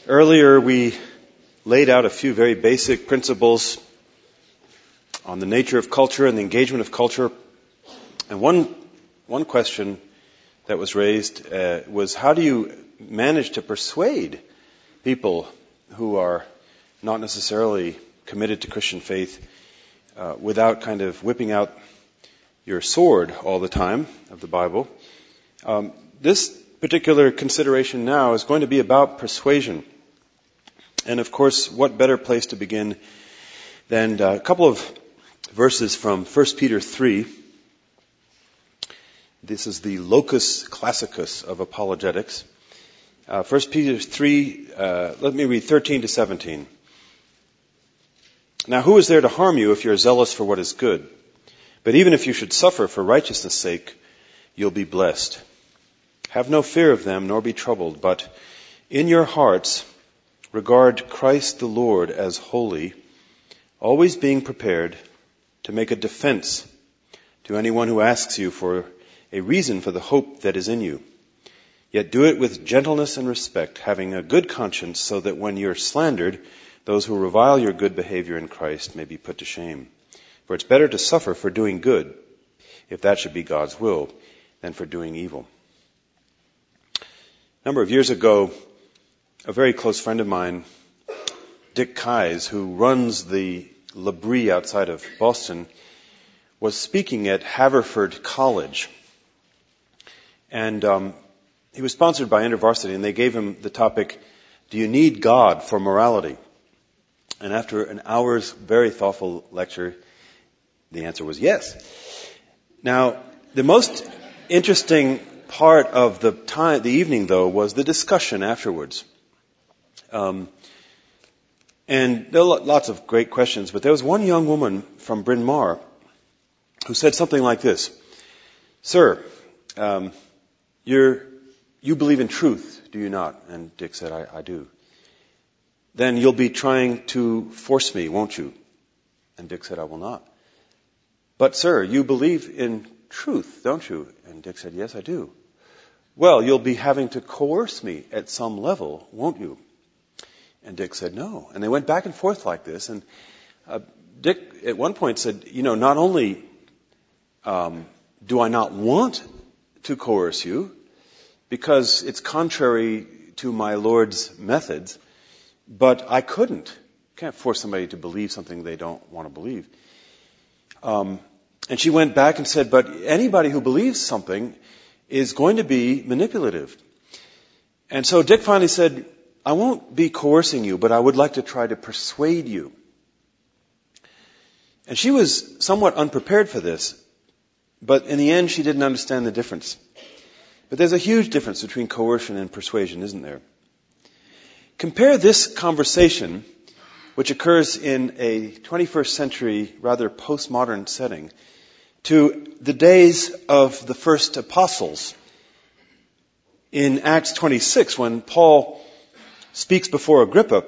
Earlier we laid out a few very basic principles on the nature of culture and the engagement of culture. And one question that was raised was, how do you manage to persuade people who are not necessarily committed to Christian faith without kind of whipping out your sword all the time of the Bible? This particular consideration now is going to be about persuasion. And of course, what better place to begin than a couple of verses from 1 Peter 3. This is the locus classicus of apologetics. 1 Peter 3, let me read 13 to 17. Now who is there to harm you if you're zealous for what is good? But even if you should suffer for righteousness' sake, you'll be blessed. Have no fear of them, nor be troubled, but in your hearts regard Christ the Lord as holy, always being prepared to make a defense to anyone who asks you for a reason for the hope that is in you. Yet do it with gentleness and respect, having a good conscience, so that when you're slandered, those who revile your good behavior in Christ may be put to shame. For it's better to suffer for doing good, if that should be God's will, than for doing evil. A number of years ago, a very close friend of mine, Dick Keyes, who runs the L'Abri outside of Boston, was speaking at Haverford College. And he was sponsored by InterVarsity, and they gave him the topic, "Do you need God for morality?" And after an hour's very thoughtful lecture, the answer was yes. Now, the most interesting part of the evening, though, was the discussion afterwards. And there were lots of great questions, but there was one young woman from Bryn Mawr who said something like this: "Sir, you believe in truth, do you not?" And Dick said, I do. "Then you'll be trying to force me, won't you?" And Dick said, "I will not." "But sir, you believe in truth, don't you?" And Dick said, "Yes, I do." "Well, you'll be having to coerce me at some level, won't you?" And Dick said, "No." And they went back and forth like this. And Dick at one point said, not only do I not want to coerce you, because it's contrary to my Lord's methods, but I couldn't. Can't force somebody to believe something they don't want to believe. And she went back and said, but anybody who believes something is going to be manipulative. And so Dick finally said, "I won't be coercing you, but I would like to try to persuade you." And she was somewhat unprepared for this, but in the end she didn't understand the difference. But there's a huge difference between coercion and persuasion, isn't there? Compare this conversation, which occurs in a 21st century, rather postmodern setting, to the days of the first apostles. In Acts 26, when Paul speaks before Agrippa,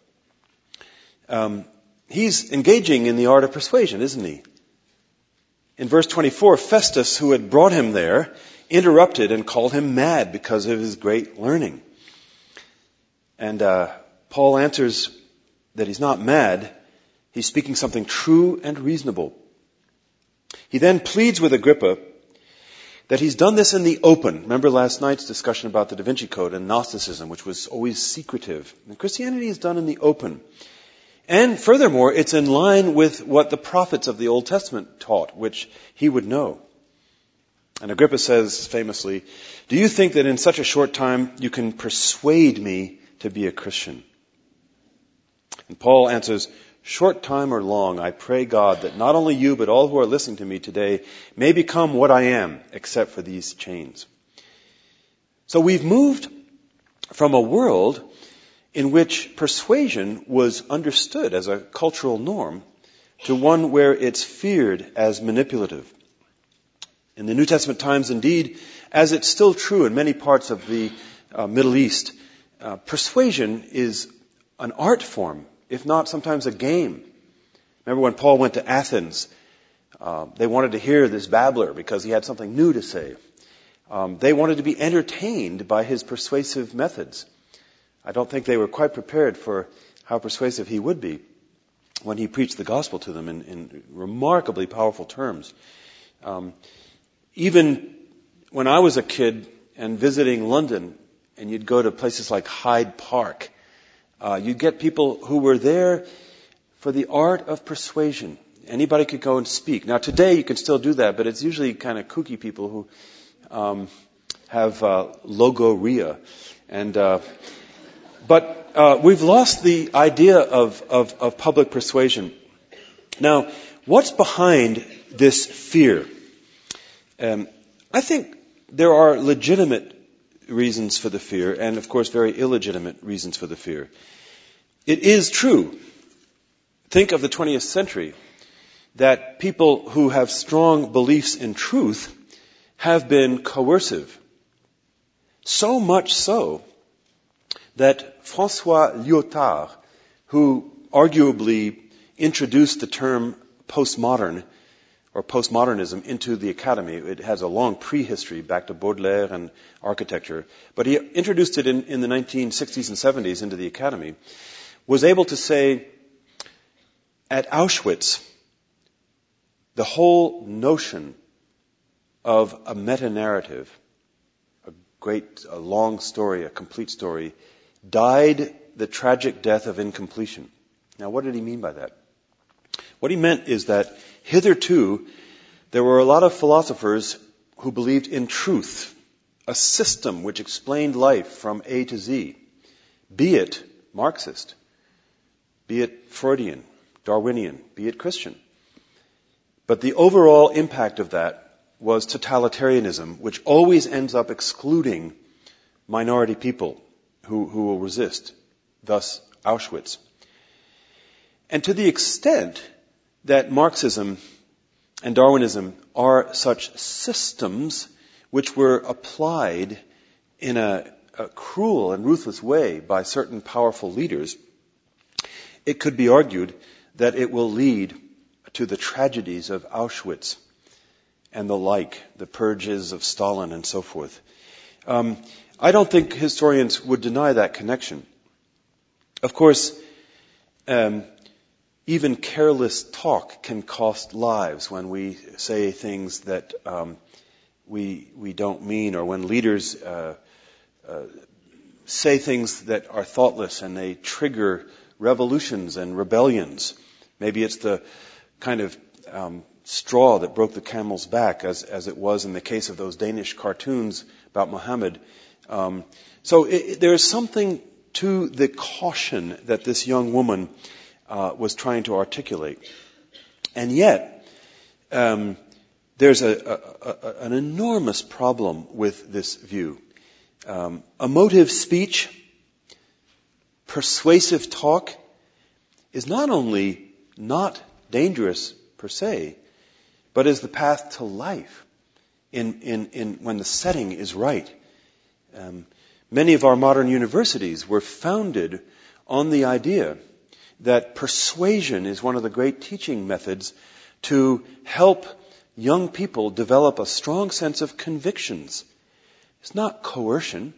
he's engaging in the art of persuasion, isn't he? In verse 24, Festus, who had brought him there, interrupted and called him mad because of his great learning. And Paul answers that he's not mad. He's speaking something true and reasonable. He then pleads with Agrippa that he's done this in the open. Remember last night's discussion about the Da Vinci Code and Gnosticism, which was always secretive. And Christianity is done in the open. And furthermore, it's in line with what the prophets of the Old Testament taught, which he would know. And Agrippa says famously, "Do you think that in such a short time you can persuade me to be a Christian?" And Paul answers, "Short time or long, I pray God that not only you, but all who are listening to me today may become what I am, except for these chains." So we've moved from a world in which persuasion was understood as a cultural norm to one where it's feared as manipulative. In the New Testament times, indeed, as it's still true in many parts of the Middle East, persuasion is an art form, if not sometimes a game. Remember when Paul went to Athens, they wanted to hear this babbler because he had something new to say. They wanted to be entertained by his persuasive methods. I don't think they were quite prepared for how persuasive he would be when he preached the gospel to them in remarkably powerful terms. Even when I was a kid and visiting London, and you'd go to places like Hyde Park, you'd get people who were there for the art of persuasion. Anybody could go and speak. Now today you can still do that, but it's usually kind of kooky people who have logorrhea. But we've lost the idea of public persuasion. Now, what's behind this fear? I think there are legitimate reasons for the fear, and of course very illegitimate reasons for the fear. It is true, think of the 20th century, that people who have strong beliefs in truth have been coercive. So much so that François Lyotard, who arguably introduced the term postmodern or postmodernism into the academy. It has a long prehistory back to Baudelaire and architecture. But he introduced it in the 1960s and 70s into the academy, was able to say, at Auschwitz, the whole notion of a meta-narrative, a long story, a complete story, died the tragic death of incompletion. Now, what did he mean by that? What he meant is that hitherto, there were a lot of philosophers who believed in truth, a system which explained life from A to Z, be it Marxist, be it Freudian, Darwinian, be it Christian. But the overall impact of that was totalitarianism, which always ends up excluding minority people who will resist, thus Auschwitz. And to the extent that Marxism and Darwinism are such systems which were applied in a cruel and ruthless way by certain powerful leaders, it could be argued that it will lead to the tragedies of Auschwitz and the like, the purges of Stalin and so forth. I don't think historians would deny that connection. Of course, even careless talk can cost lives when we say things that we don't mean, or when leaders say things that are thoughtless and they trigger revolutions and rebellions. Maybe it's the kind of straw that broke the camel's back, as it was in the case of those Danish cartoons about Muhammad. There is something to the caution that this young woman was trying to articulate. And yet, there's an enormous problem with this view. Emotive speech, persuasive talk, is not only not dangerous per se, but is the path to life in when the setting is right. Many of our modern universities were founded on the idea that persuasion is one of the great teaching methods to help young people develop a strong sense of convictions. It's not coercion.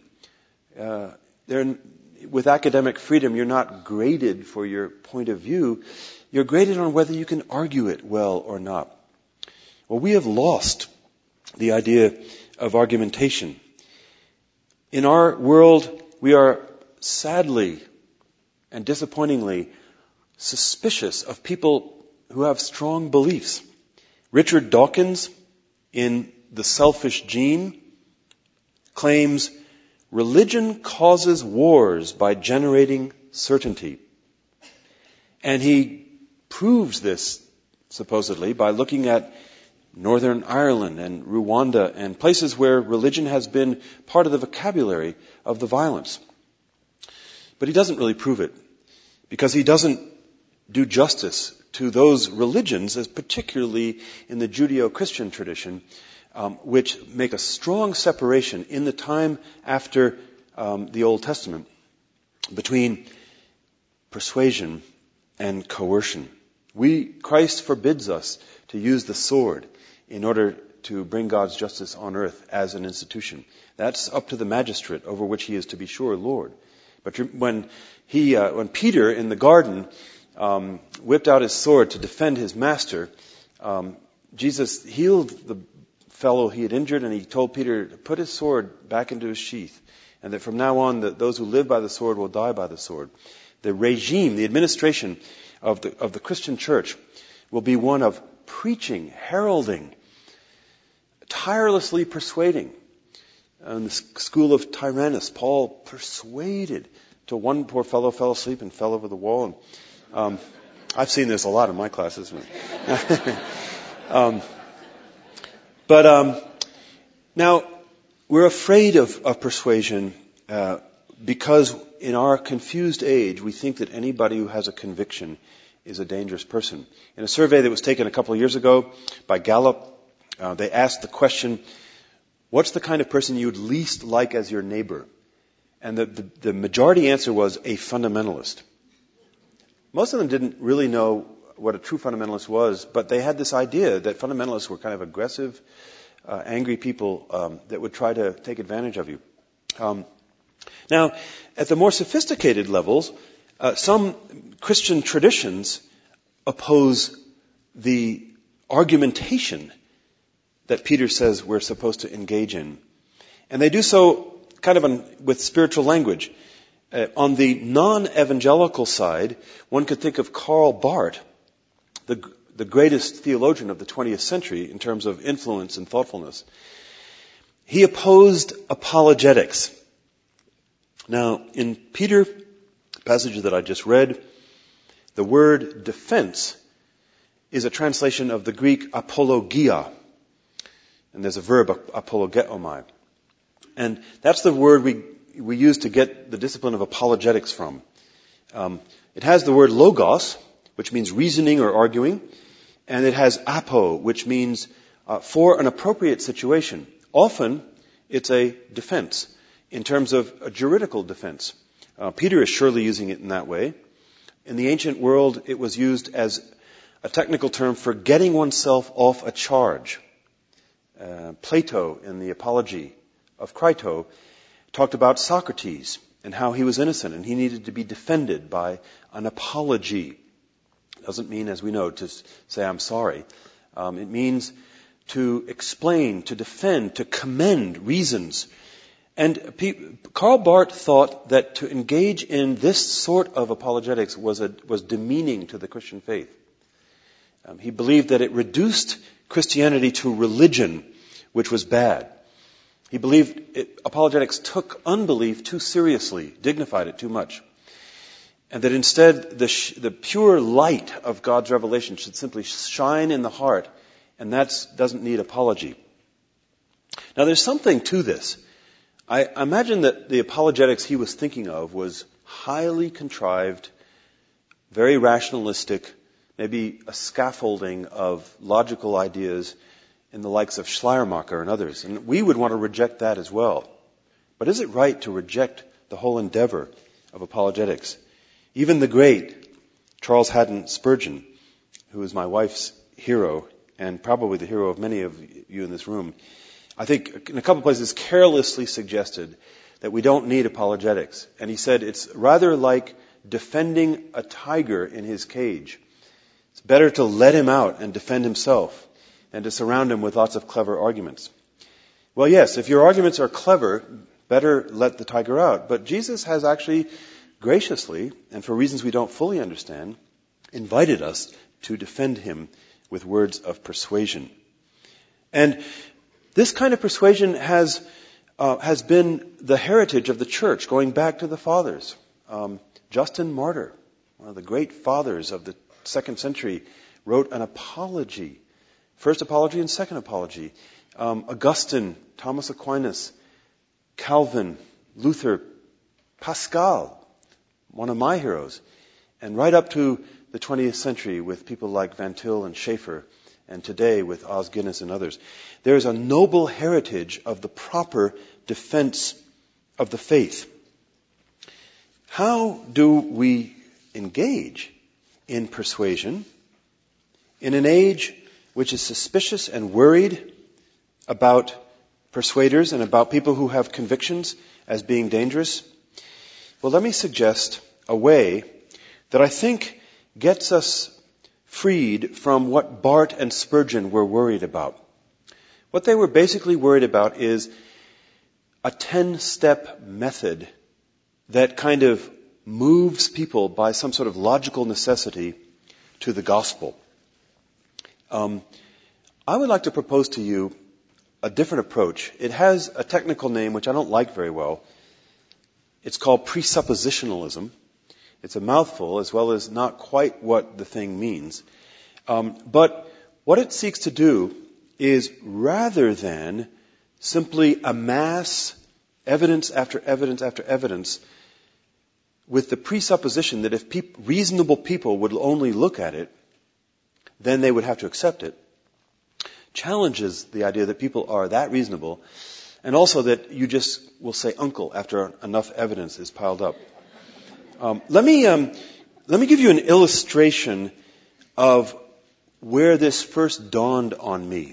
With academic freedom, you're not graded for your point of view. You're graded on whether you can argue it well or not. Well, we have lost the idea of argumentation. In our world, we are sadly and disappointingly suspicious of people who have strong beliefs. Richard Dawkins, in The Selfish Gene, claims religion causes wars by generating certainty. And he proves this, supposedly, by looking at Northern Ireland and Rwanda and places where religion has been part of the vocabulary of the violence. But he doesn't really prove it, because he doesn't do justice to those religions, as particularly in the Judeo-Christian tradition, which make a strong separation in the time after the Old Testament between persuasion and coercion. Christ forbids us to use the sword in order to bring God's justice on earth as an institution. That's up to the magistrate, over which he is, to be sure, Lord. But when Peter in the garden whipped out his sword to defend his master, Jesus healed the fellow he had injured, and he told Peter to put his sword back into his sheath, and that from now on those who live by the sword will die by the sword. The regime, the administration of the Christian church will be one of preaching, heralding, tirelessly persuading. In the school of Tyrannus, Paul persuaded till one poor fellow fell asleep and fell over the wall. And, I've seen this a lot in my classes. Now, we're afraid of persuasion because in our confused age, we think that anybody who has a conviction is a dangerous person. In a survey that was taken a couple of years ago by Gallup, they asked the question, what's the kind of person you'd least like as your neighbor? And the majority answer was a fundamentalist. Most of them didn't really know what a true fundamentalist was, but they had this idea that fundamentalists were kind of aggressive, angry people that would try to take advantage of you. Now, at the more sophisticated levels, some Christian traditions oppose the argumentation that Peter says we're supposed to engage in. And they do so kind of with spiritual language. On the non-evangelical side, one could think of Karl Barth, the greatest theologian of the 20th century in terms of influence and thoughtfulness. He opposed apologetics. Now, in Peter, the passage that I just read, the word defense is a translation of the Greek apologia. And there's a verb, apologeomai. And that's the word we use to get the discipline of apologetics from. It has the word logos, which means reasoning or arguing, and it has apo, which means for an appropriate situation. Often, it's a defense in terms of a juridical defense. Peter is surely using it in that way. In the ancient world, it was used as a technical term for getting oneself off a charge. Plato, in the Apology of Crito, talked about Socrates and how he was innocent and he needed to be defended by an apology. Doesn't mean, as we know, to say I'm sorry. It means to explain, to defend, to commend reasons. And Karl Barth thought that to engage in this sort of apologetics was demeaning to the Christian faith. He believed that it reduced Christianity to religion, which was bad. He believed apologetics took unbelief too seriously, dignified it too much. And that instead the pure light of God's revelation should simply shine in the heart, and that doesn't need apology. Now there's something to this. I imagine that the apologetics he was thinking of was highly contrived, very rationalistic, maybe a scaffolding of logical ideas in the likes of Schleiermacher and others. And we would want to reject that as well. But is it right to reject the whole endeavor of apologetics? Even the great Charles Haddon Spurgeon, who is my wife's hero and probably the hero of many of you in this room, I think in a couple places carelessly suggested that we don't need apologetics. And he said it's rather like defending a tiger in his cage. It's better to let him out and defend himself than to surround him with lots of clever arguments. Well, yes, if your arguments are clever, better let the tiger out. But Jesus has actually graciously, and for reasons we don't fully understand, invited us to defend him with words of persuasion. And this kind of persuasion has been the heritage of the church going back to the fathers. Justin Martyr, one of the great fathers of the 2nd century, wrote an apology. First apology and second apology. Augustine, Thomas Aquinas, Calvin, Luther, Pascal, one of my heroes. And right up to the 20th century with people like Van Til and Schaeffer, and today with Os Guinness and others. There is a noble heritage of the proper defense of the faith. How do we engage in persuasion in an age which is suspicious and worried about persuaders and about people who have convictions as being dangerous? Well, let me suggest a way that I think gets us freed from what Barth and Spurgeon were worried about. What they were basically worried about is a 10-step method that kind of moves people by some sort of logical necessity to the gospel. I would like to propose to you a different approach. It has a technical name which I don't like very well. It's called presuppositionalism. It's a mouthful as well as not quite what the thing means. But what it seeks to do is, rather than simply amass evidence after evidence after evidence with the presupposition that if reasonable people would only look at it, then they would have to accept it, challenges the idea that people are that reasonable, and also that you just will say uncle after enough evidence is piled up. Let me give you an illustration of where this first dawned on me.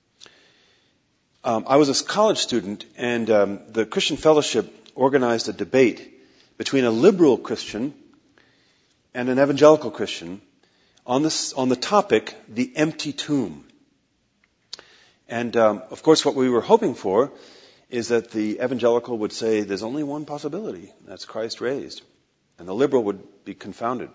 I was a college student, and the Christian Fellowship organized a debate between a liberal Christian and an evangelical Christian on the topic, the empty tomb. And of course, what we were hoping for is that the evangelical would say there's only one possibility, that's Christ raised. And the liberal would be confounded.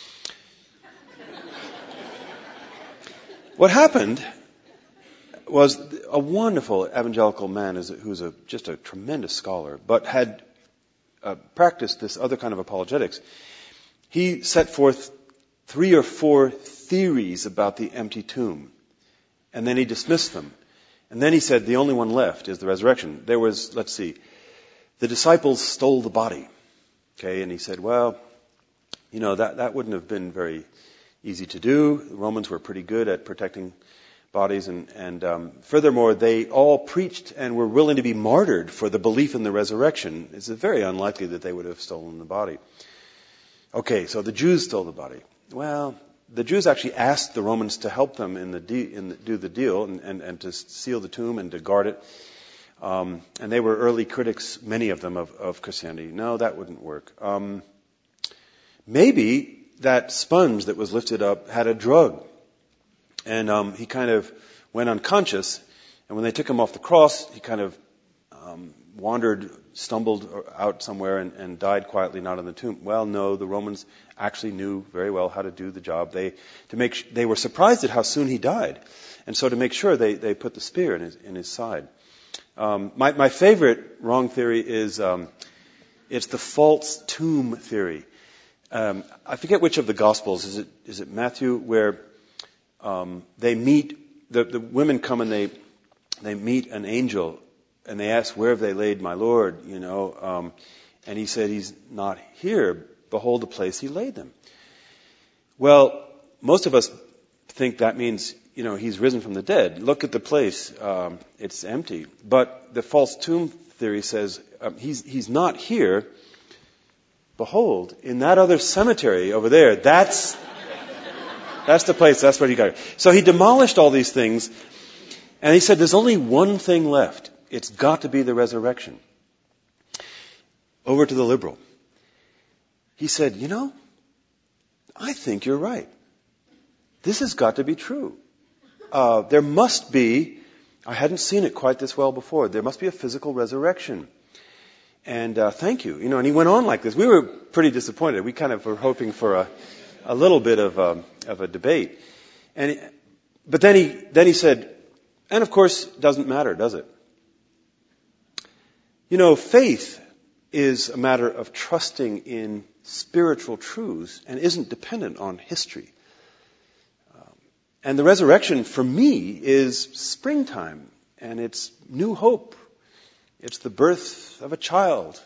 What happened was a wonderful evangelical man who's just a tremendous scholar, but had practiced this other kind of apologetics. He set forth 3 or 4 theories about the empty tomb, and then he dismissed them. And then he said the only one left is the resurrection. There was, the disciples stole the body. Okay, and he said, well, that wouldn't have been very easy to do. The Romans were pretty good at protecting bodies, and furthermore, they all preached and were willing to be martyred for the belief in the resurrection. It's very unlikely that they would have stolen the body. Okay, so the Jews stole the body. Well, the Jews actually asked the Romans to help them do the deal and to seal the tomb and to guard it. And they were early critics, many of them, of Christianity. No, that wouldn't work. Maybe that sponge that was lifted up had a drug. And he kind of went unconscious. And when they took him off the cross, he kind of wandered, stumbled out somewhere and died quietly, not in the tomb. Well, no, the Romans actually knew very well how to do the job. They were surprised at how soon he died. And so to make sure, they put the spear in his side. My favorite wrong theory is it's the false tomb theory. I forget which of the Gospels. Is it Matthew, where they meet the women come and they meet an angel and they ask, where have they laid my Lord? And he said, he's not here. Behold the place he laid them. Well, most of us think that means he's risen from the dead. Look at the place. It's empty. But the false tomb theory says he's not here. Behold, in that other cemetery over there, that's the place. That's where he got it. So he demolished all these things. And he said, there's only one thing left. It's got to be the resurrection. Over to the liberal. He said, I think you're right. This has got to be true. There must be, I hadn't seen it quite this well before, there must be a physical resurrection. And thank you. And he went on like this. We were pretty disappointed. We kind of were hoping for a little bit of a debate. But then he said, and of course, it doesn't matter, does it? Faith is a matter of trusting in spiritual truths and isn't dependent on history. And the resurrection, for me, is springtime, and it's new hope. It's the birth of a child.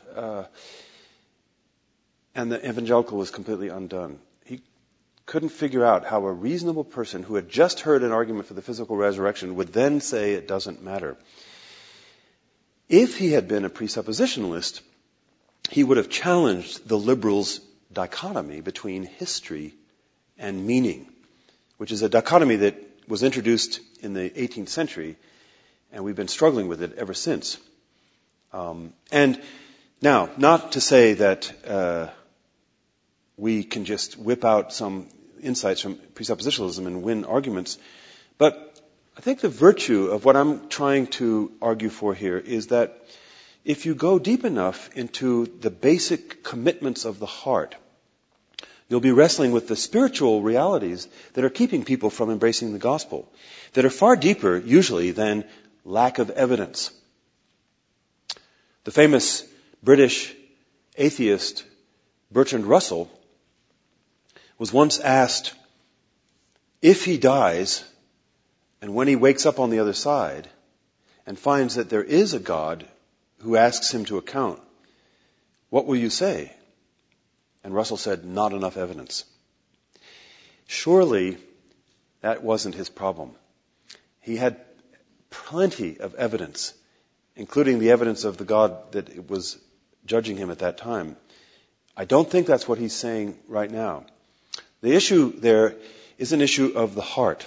And the evangelical was completely undone. He couldn't figure out how a reasonable person who had just heard an argument for the physical resurrection would then say it doesn't matter. If he had been a presuppositionalist, he would have challenged the liberals' dichotomy between history and meaning, which is a dichotomy that was introduced in the 18th century, and we've been struggling with it ever since. And Now, not to say that we can just whip out some insights from presuppositionalism and win arguments, but I think the virtue of what I'm trying to argue for here is that if you go deep enough into the basic commitments of the heart, you'll be wrestling with the spiritual realities that are keeping people from embracing the gospel, that are far deeper, usually, than lack of evidence. The famous British atheist Bertrand Russell was once asked, if he dies, and when he wakes up on the other side and finds that there is a God who asks him to account, what will you say? And Russell said, not enough evidence. Surely that wasn't his problem. He had plenty of evidence, including the evidence of the God that was judging him at that time. I don't think that's what he's saying right now. The issue there is an issue of the heart.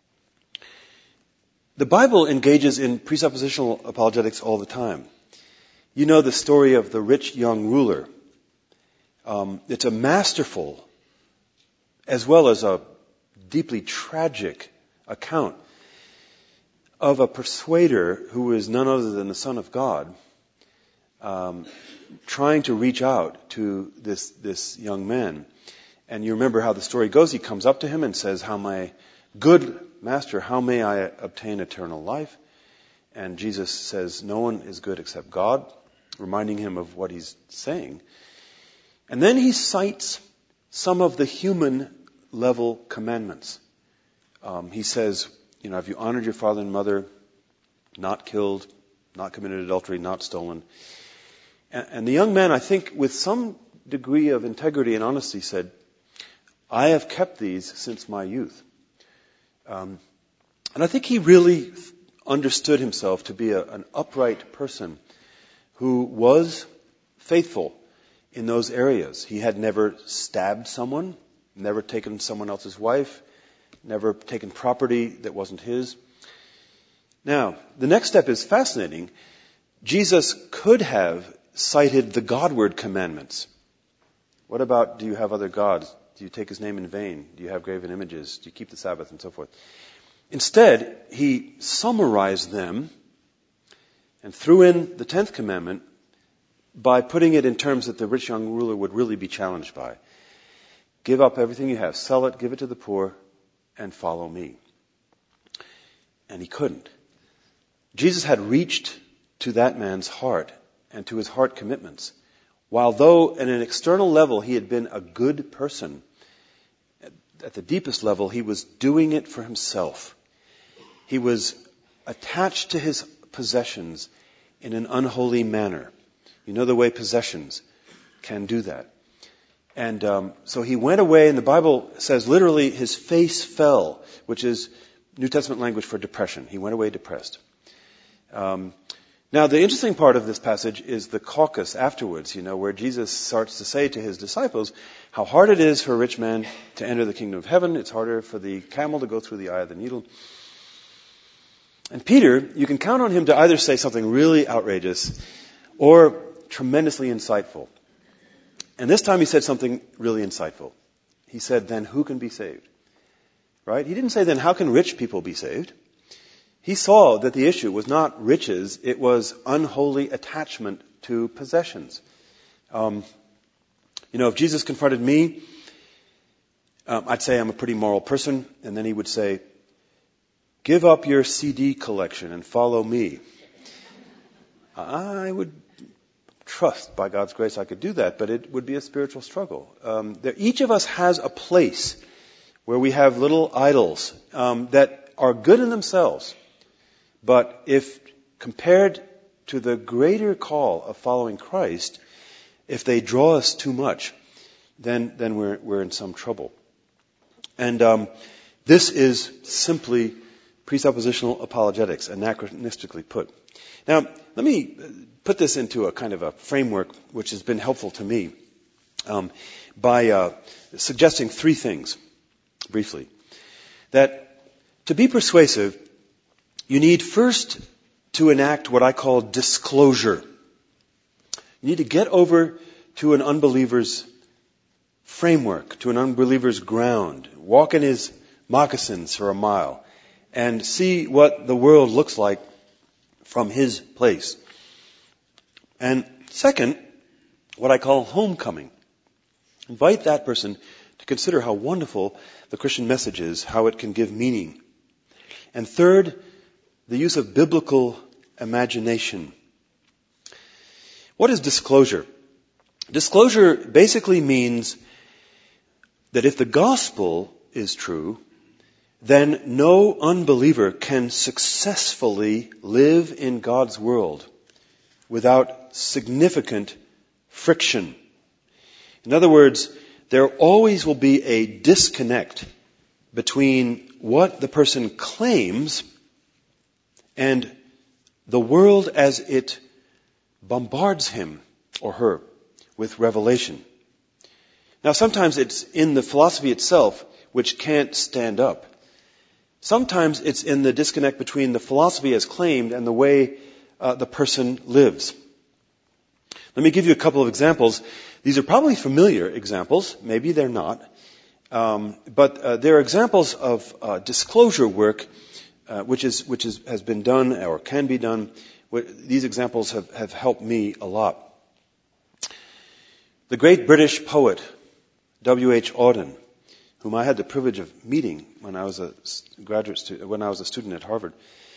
The Bible engages in presuppositional apologetics all the time. You know the story of the rich young ruler. It's a masterful, as well as a deeply tragic account of a persuader who is none other than the Son of God, trying to reach out to this young man. And you remember how the story goes. He comes up to him and says, good master, how may I obtain eternal life? And Jesus says, no one is good except God, reminding him of what he's saying. And then he cites some of the human level commandments. He says, have you honored your father and mother, not killed, not committed adultery, not stolen? And the young man, I think, with some degree of integrity and honesty said, I have kept these since my youth. And I think he really understood himself to be an upright person who was faithful in those areas. He had never stabbed someone, never taken someone else's wife, never taken property that wasn't his. Now, the next step is fascinating. Jesus could have cited the Godward commandments. What about, do you have other gods? Do you take his name in vain? Do you have graven images? Do you keep the Sabbath? And so forth. Instead, he summarized them and threw in the 10th commandment by putting it in terms that the rich young ruler would really be challenged by. Give up everything you have, sell it, give it to the poor, and follow me. And he couldn't. Jesus had reached to that man's heart and to his heart commitments. While though at an external level he had been a good person, at the deepest level he was doing it for himself. He was attached to his possessions in an unholy manner. You know the way possessions can do that. And so he went away, and the Bible says literally his face fell, which is New Testament language for depression. He went away depressed. Now, the interesting part of this passage is the caucus afterwards, where Jesus starts to say to his disciples how hard it is for a rich man to enter the kingdom of heaven. It's harder for the camel to go through the eye of the needle. And Peter, you can count on him to either say something really outrageous or tremendously insightful. And this time he said something really insightful. He said, then who can be saved? Right? He didn't say, then how can rich people be saved? He saw that the issue was not riches, it was unholy attachment to possessions. If Jesus confronted me, I'd say I'm a pretty moral person, and then he would say, give up your CD collection and follow me. I would trust, by God's grace, I could do that, but it would be a spiritual struggle. Each of us has a place where we have little idols that are good in themselves. But if compared to the greater call of following Christ, if they draw us too much, then we're in some trouble. And this is simply presuppositional apologetics, anachronistically put. Now, let me put this into a kind of a framework which has been helpful to me by suggesting three things, briefly. That to be persuasive, you need first to enact what I call disclosure. You need to get over to an unbeliever's framework, to an unbeliever's ground. Walk in his moccasins for a mile and see what the world looks like from his place. And second, what I call homecoming. Invite that person to consider how wonderful the Christian message is, how it can give meaning. And third, the use of biblical imagination. What is disclosure? Disclosure basically means that if the gospel is true, then no unbeliever can successfully live in God's world without significant friction. In other words, there always will be a disconnect between what the person claims and the world as it bombards him or her with revelation. Now, sometimes it's in the philosophy itself which can't stand up. Sometimes it's in the disconnect between the philosophy as claimed and the way the person lives. Let me give you a couple of examples. These are probably familiar examples. Maybe they're not. But they're examples of disclosure work which has been done or can be done. These examples have helped me a lot. The great British poet, W.H. Auden, whom I had the privilege of meeting when I was a student at Harvard.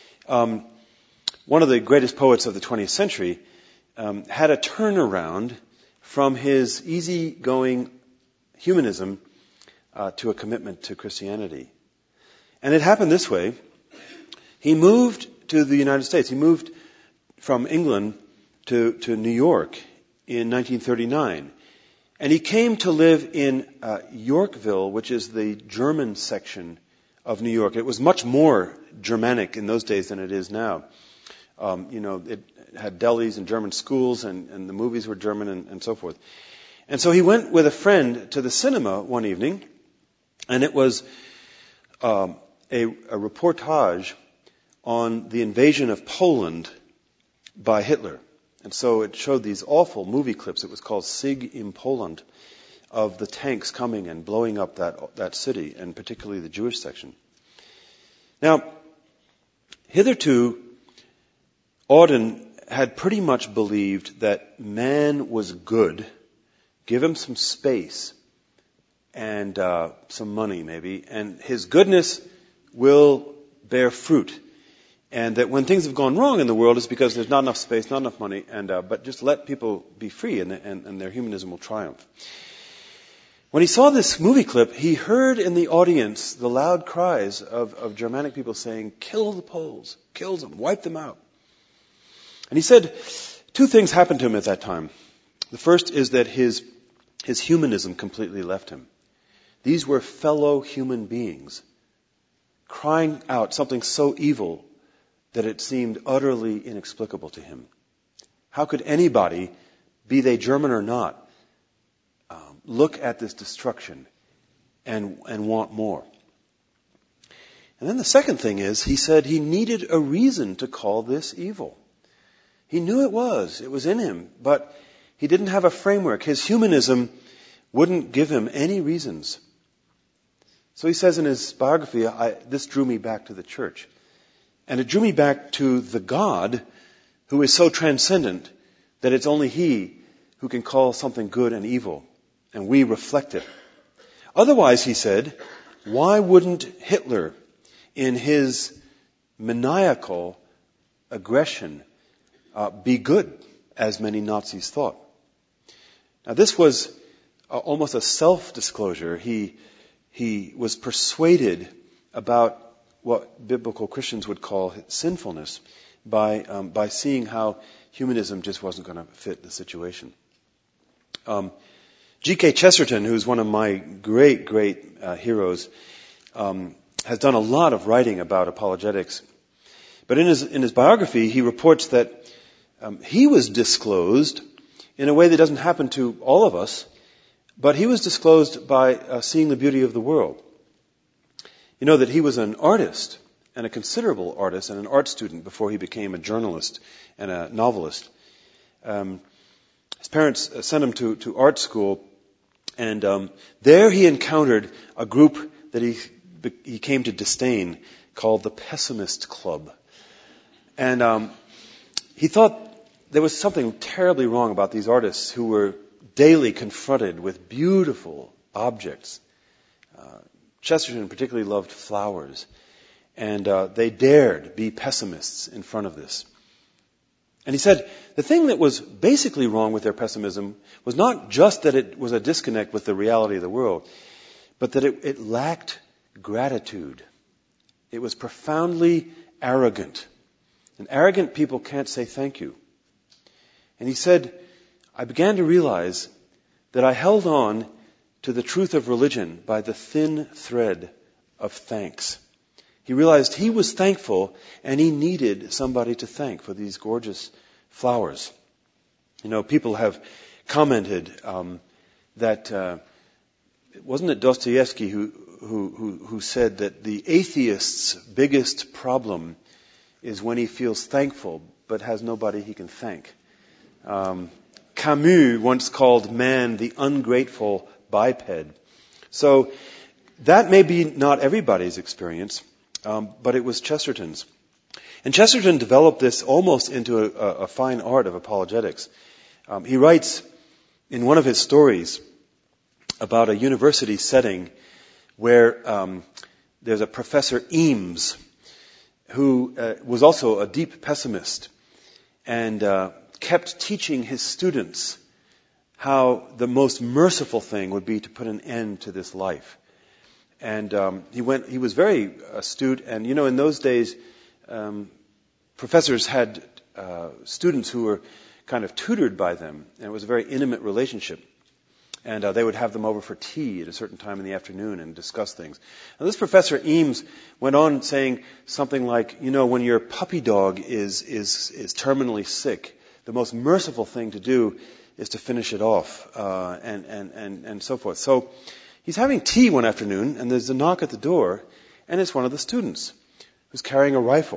One of the greatest poets of the 20th century had a turnaround from his easygoing humanism to a commitment to Christianity. And it happened this way. He moved to the United States. He moved from England to New York in 1939. And he came to live in Yorkville, which is the German section of New York. It was much more Germanic in those days than it is now. It had delis and German schools, and the movies were German and so forth. And so he went with a friend to the cinema one evening, and it was a reportage on the invasion of Poland by Hitler. And so it showed these awful movie clips. It was called Sig im Poland, of the tanks coming and blowing up that city, and particularly the Jewish section. Now, hitherto, Auden had pretty much believed that man was good. Give him some space and some money maybe, and his goodness will bear fruit. And that when things have gone wrong in the world, it's because there's not enough space, not enough money, but just let people be free, and their humanism will triumph. When he saw this movie clip, he heard in the audience the loud cries of Germanic people saying, "Kill the Poles, kill them, wipe them out." And he said two things happened to him at that time. The first is that his humanism completely left him. These were fellow human beings crying out something so evil that it seemed utterly inexplicable to him. How could anybody, be they German or not, look at this destruction and want more? And then the second thing is, he said he needed a reason to call this evil. He knew it was in him, but he didn't have a framework. His humanism wouldn't give him any reasons. So he says in his biography, this drew me back to the church. And it drew me back to the God who is so transcendent that it's only He who can call something good and evil, and we reflect it. Otherwise, he said, why wouldn't Hitler, in his maniacal aggression, be good, as many Nazis thought? Now, this was almost a self-disclosure. He was persuaded about what biblical Christians would call sinfulness by seeing how humanism just wasn't going to fit the situation. G.K. Chesterton, who's one of my great heroes, has done a lot of writing about apologetics. But in his biography, he reports that he was disclosed in a way that doesn't happen to all of us, but he was disclosed by seeing the beauty of the world. You know that he was an artist, and a considerable artist, and an art student before he became a journalist and a novelist. His parents sent him to art school, and there he encountered a group that he came to disdain called the Pessimist Club. And he thought there was something terribly wrong about these artists who were daily confronted with beautiful objects. Chesterton particularly loved flowers, and they dared be pessimists in front of this. And he said the thing that was basically wrong with their pessimism was not just that it was a disconnect with the reality of the world, but that it lacked gratitude. It was profoundly arrogant. And arrogant people can't say thank you. And he said, I began to realize that I held on to the truth of religion by the thin thread of thanks. He realized he was thankful and he needed somebody to thank for these gorgeous flowers. You know, people have commented that wasn't it Dostoevsky who said that the atheist's biggest problem is when he feels thankful but has nobody he can thank. Camus once called man the ungrateful biped. So that may be not everybody's experience, but it was Chesterton's. And Chesterton developed this almost into a fine art of apologetics. He writes in one of his stories about a university setting where there's a Professor Eames who was also a deep pessimist and kept teaching his students how the most merciful thing would be to put an end to this life. And he was very astute, and you know, in those days, professors had students who were kind of tutored by them, and it was a very intimate relationship. And they would have them over for tea at a certain time in the afternoon and discuss things. And this Professor Eames went on saying something like, you know, when your puppy dog is terminally sick, the most merciful thing to do is to finish it off, and so forth. So he's having tea one afternoon, and there's a knock at the door, and it's one of the students who's carrying a rifle.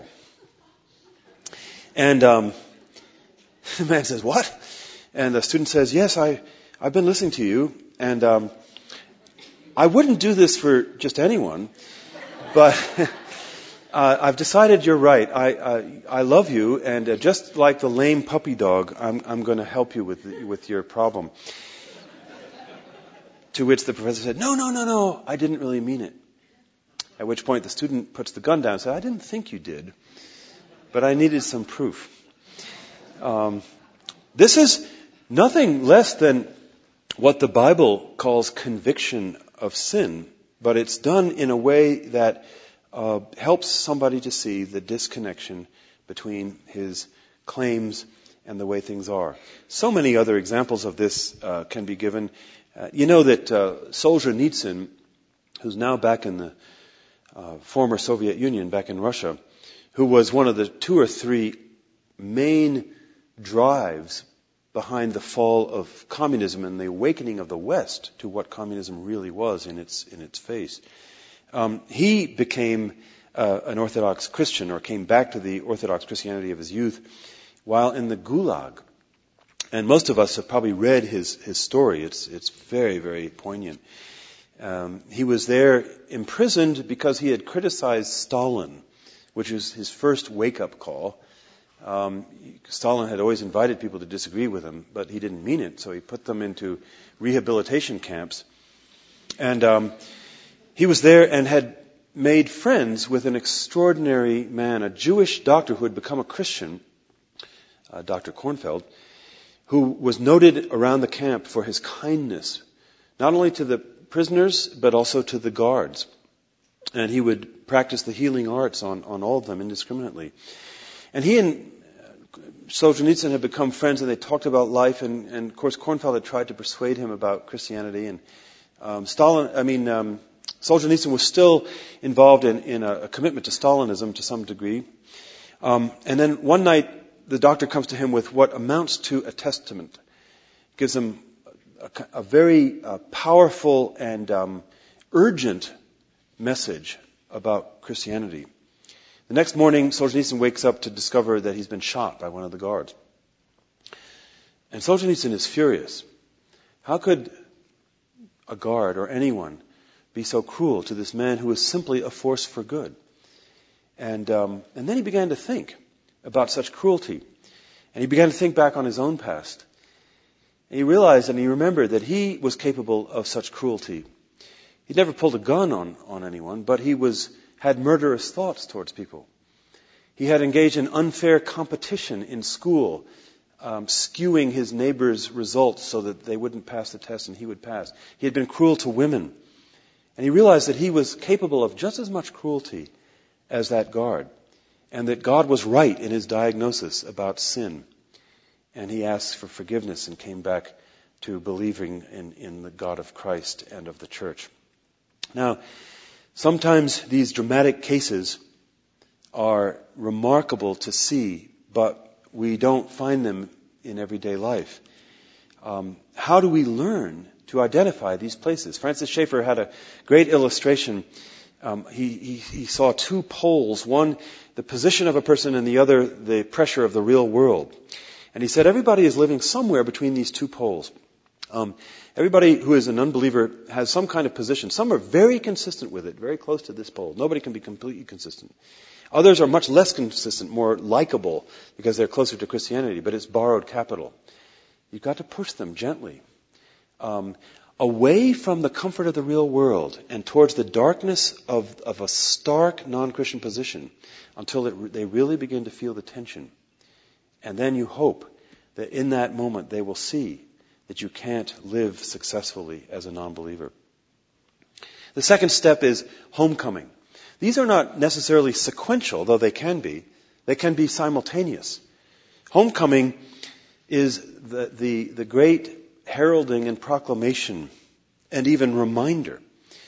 And the man says, "What?" And the student says, "Yes, I've been listening to you, and I wouldn't do this for just anyone, but I've decided you're right. I love you, and just like the lame puppy dog, I'm going to help you with your problem." To which the professor said, No, I didn't really mean it. At which point the student puts the gun down and said, "I didn't think you did, but I needed some proof." This is nothing less than what the Bible calls conviction of sin, but it's done in a way that helps somebody to see the disconnection between his claims and the way things are. So many other examples of this can be given. You know that Solzhenitsyn, who's now back in the former Soviet Union, back in Russia, who was one of the 2 or 3 main drives behind the fall of communism and the awakening of the West to what communism really was in its face. He became an Orthodox Christian, or came back to the Orthodox Christianity of his youth while in the Gulag. And most of us have probably read his story. It's very, very poignant. He was there imprisoned because he had criticized Stalin, which was his first wake-up call. Stalin had always invited people to disagree with him, but he didn't mean it, so he put them into rehabilitation camps. And he was there and had made friends with an extraordinary man, a Jewish doctor who had become a Christian, Dr. Kornfeld, who was noted around the camp for his kindness, not only to the prisoners, but also to the guards. And he would practice the healing arts on all of them indiscriminately. And he and Solzhenitsyn had become friends, and they talked about life, and of course Kornfeld had tried to persuade him about Christianity, and Solzhenitsyn was still involved in a commitment to Stalinism to some degree. And then one night, the doctor comes to him with what amounts to a testament. Gives him a very powerful and urgent message about Christianity. The next morning, Solzhenitsyn wakes up to discover that he's been shot by one of the guards. And Solzhenitsyn is furious. How could a guard or anyone be so cruel to this man who is simply a force for good? And then he began to think about such cruelty. And he began to think back on his own past. And he realized and he remembered that he was capable of such cruelty. He'd never pulled a gun on anyone, but he had murderous thoughts towards people. He had engaged in unfair competition in school, skewing his neighbors' results so that they wouldn't pass the test and he would pass. He had been cruel to women. And he realized that he was capable of just as much cruelty as that guard, and that God was right in his diagnosis about sin. And he asked for forgiveness and came back to believing in the God of Christ and of the church. Now, sometimes these dramatic cases are remarkable to see, but we don't find them in everyday life. How do we learn to identify these places? Francis Schaeffer had a great illustration. He saw two poles, one the position of a person and the other the pressure of the real world. And he said everybody is living somewhere between these two poles. Everybody who is an unbeliever has some kind of position. Some are very consistent with it, very close to this pole. Nobody can be completely consistent. Others are much less consistent, more likable, because they're closer to Christianity, but it's borrowed capital. You've got to push them gently away from the comfort of the real world and towards the darkness of a stark non-Christian position until they really begin to feel the tension. And then you hope that in that moment they will see that you can't live successfully as a non-believer. The second step is homecoming. These are not necessarily sequential, though they can be. They can be simultaneous. Homecoming is the great heralding and proclamation and even reminder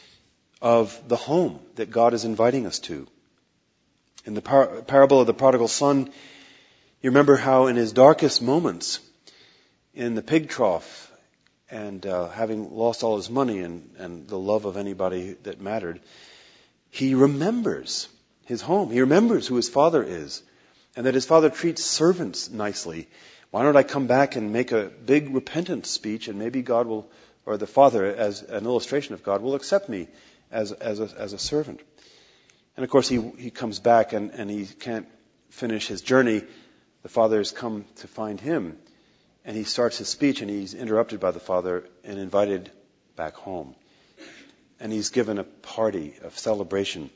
of the home that God is inviting us to. In the parable of the prodigal son, you remember how in his darkest moments, in the pig trough, and having lost all his money and the love of anybody that mattered, he remembers his home. He remembers who his father is, and that his father treats servants nicely. Why don't I come back and make a big repentance speech, and maybe God will, or the father, as an illustration of God, will accept me as a servant. And of course, he comes back and he can't finish his journey. The father has come to find him, and he starts his speech, and he's interrupted by the father and invited back home. And he's given a party of celebration.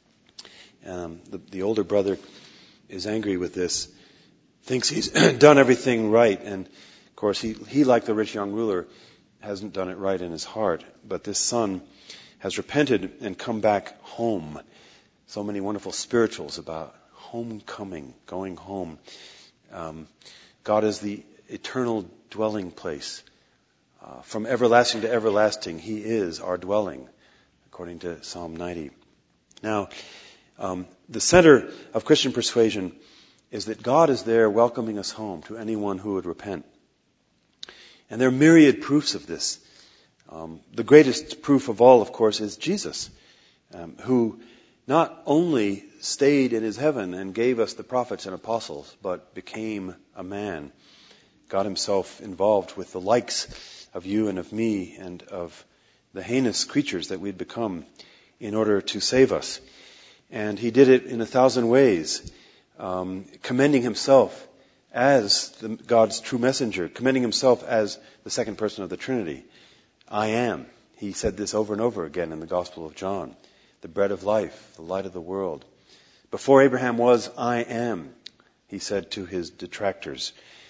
The older brother is angry with this, thinks he's done everything right. And of course, he, like the rich young ruler, hasn't done it right in his heart. But this son has repented and come back home. So many wonderful spirituals about homecoming, going home. God is the eternal dwelling place. From everlasting to everlasting, He is our dwelling, according to Psalm 90. Now, the center of Christian persuasion is that God is there welcoming us home to anyone who would repent. And there are myriad proofs of this. The greatest proof of all, of course, is Jesus, who not only stayed in His heaven and gave us the prophets and apostles, but became a man, got Himself involved with the likes of you and of me and of the heinous creatures that we'd become in order to save us. And He did it in 1,000 ways, commending Himself as God's true messenger, commending Himself as the second person of the Trinity. I am. He said this over and over again in the Gospel of John. The bread of life, the light of the world. Before Abraham was, I am, He said to His detractors.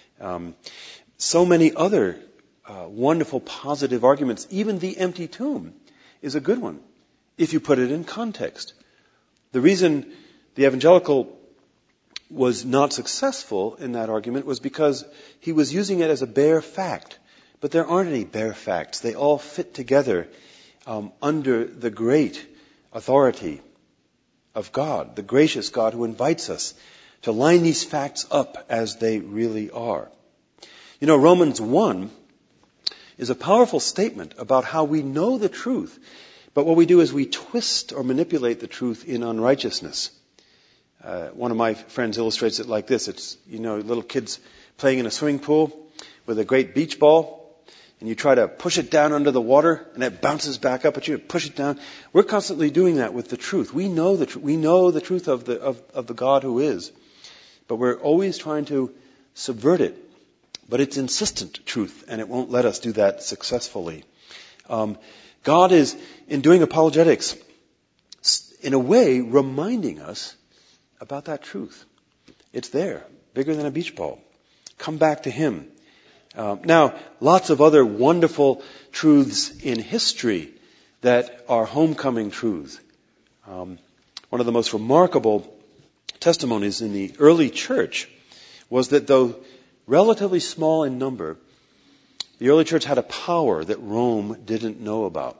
So many other wonderful positive arguments. Even the empty tomb is a good one, if you put it in context. The reason the evangelical was not successful in that argument was because he was using it as a bare fact. But there aren't any bare facts. They all fit together under the great authority of God, the gracious God who invites us to line these facts up as they really are. You know, Romans 1 is a powerful statement about how we know the truth, but what we do is we twist or manipulate the truth in unrighteousness. One of my friends illustrates it like this. It's, little kids playing in a swimming pool. with a great beach ball, and you try to push it down under the water, and it bounces back up at you, push it down. We're constantly doing that with the truth. We know the truth of the God who is, but we're always trying to subvert it. But it's insistent truth, and it won't let us do that successfully. God is, in doing apologetics, in a way, reminding us about that truth. It's there, bigger than a beach ball. Come back to Him. Now, lots of other wonderful truths in history that are homecoming truths. One of the most remarkable testimonies in the early church was that though relatively small in number, the early church had a power that Rome didn't know about.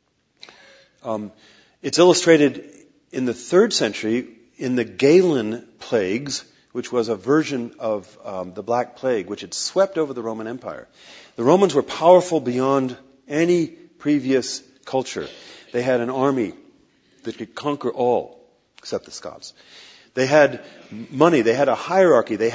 It's illustrated in the 3rd century in the Galen plagues, which was a version of the Black Plague, which had swept over the Roman Empire. The Romans were powerful beyond any previous culture. They had an army that could conquer all, except the Scots. They had money. They had a hierarchy. They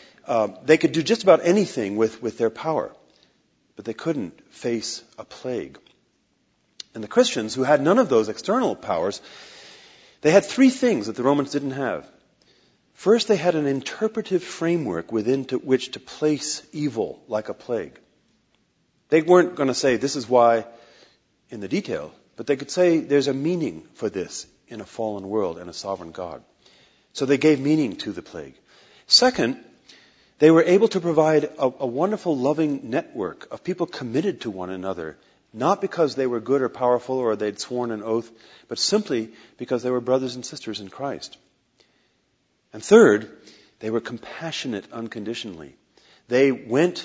could do just about anything with their power, but they couldn't face a plague. And the Christians, who had none of those external powers, they had 3 things that the Romans didn't have. First, they had an interpretive framework within which to place evil like a plague. They weren't going to say, this is why, in the detail, but they could say there's a meaning for this in a fallen world and a sovereign God. So they gave meaning to the plague. Second, they were able to provide a wonderful, loving network of people committed to one another, not because they were good or powerful or they'd sworn an oath, but simply because they were brothers and sisters in Christ. And third, they were compassionate unconditionally. They went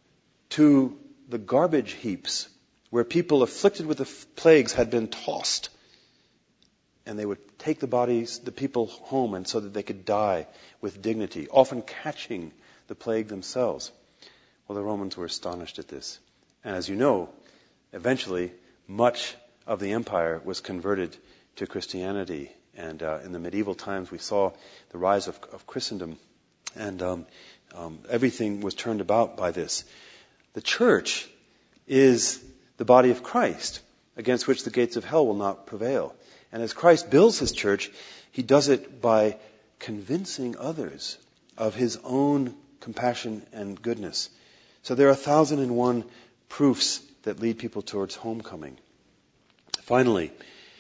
to the garbage heaps where people afflicted with the plagues had been tossed. And they would take the people home, and so that they could die with dignity, often catching the plague themselves. Well, the Romans were astonished at this. And as you know, eventually much of the empire was converted to Christianity. And in the medieval times, we saw the rise of Christendom, and everything was turned about by this. The church is the body of Christ, against which the gates of hell will not prevail. And as Christ builds His church, He does it by convincing others of His own compassion and goodness. So there are 1,001 proofs that lead people towards homecoming. Finally,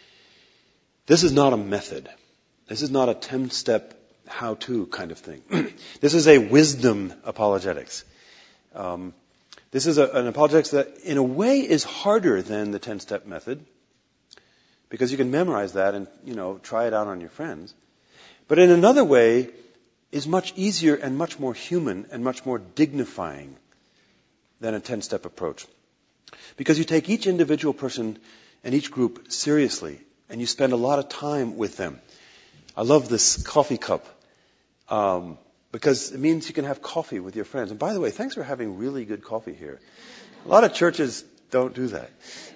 this is not a method. This is not a 10-step how-to kind of thing. This is a wisdom apologetics. This is an apologetics that, in a way, is harder than the 10-step method, because you can memorize that and, try it out on your friends. But in another way, is much easier and much more human and much more dignifying than a 10-step approach. Because you take each individual person and each group seriously, and you spend a lot of time with them. I love this coffee cup, because it means you can have coffee with your friends. And by the way, thanks for having really good coffee here. A lot of churches don't do that.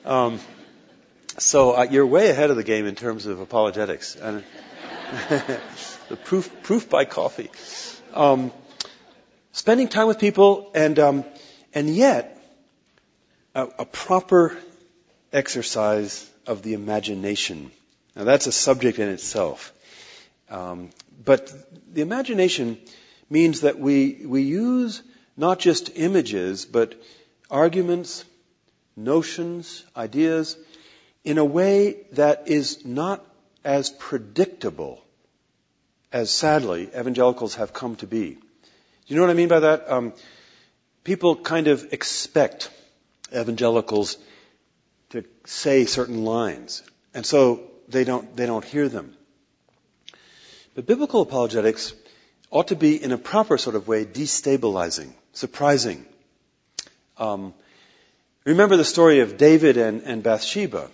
So you're way ahead of the game in terms of apologetics. And the proof by coffee. Spending time with people, and yet a proper exercise of the imagination. Now that's a subject in itself. But the imagination means that we use not just images, but arguments, notions, ideas, in a way that is not as predictable as, sadly, evangelicals have come to be. You know what I mean by that? People kind of expect evangelicals to say certain lines, and so they don't hear them. But biblical apologetics ought to be, in a proper sort of way, destabilizing, surprising. Remember the story of David and Bathsheba.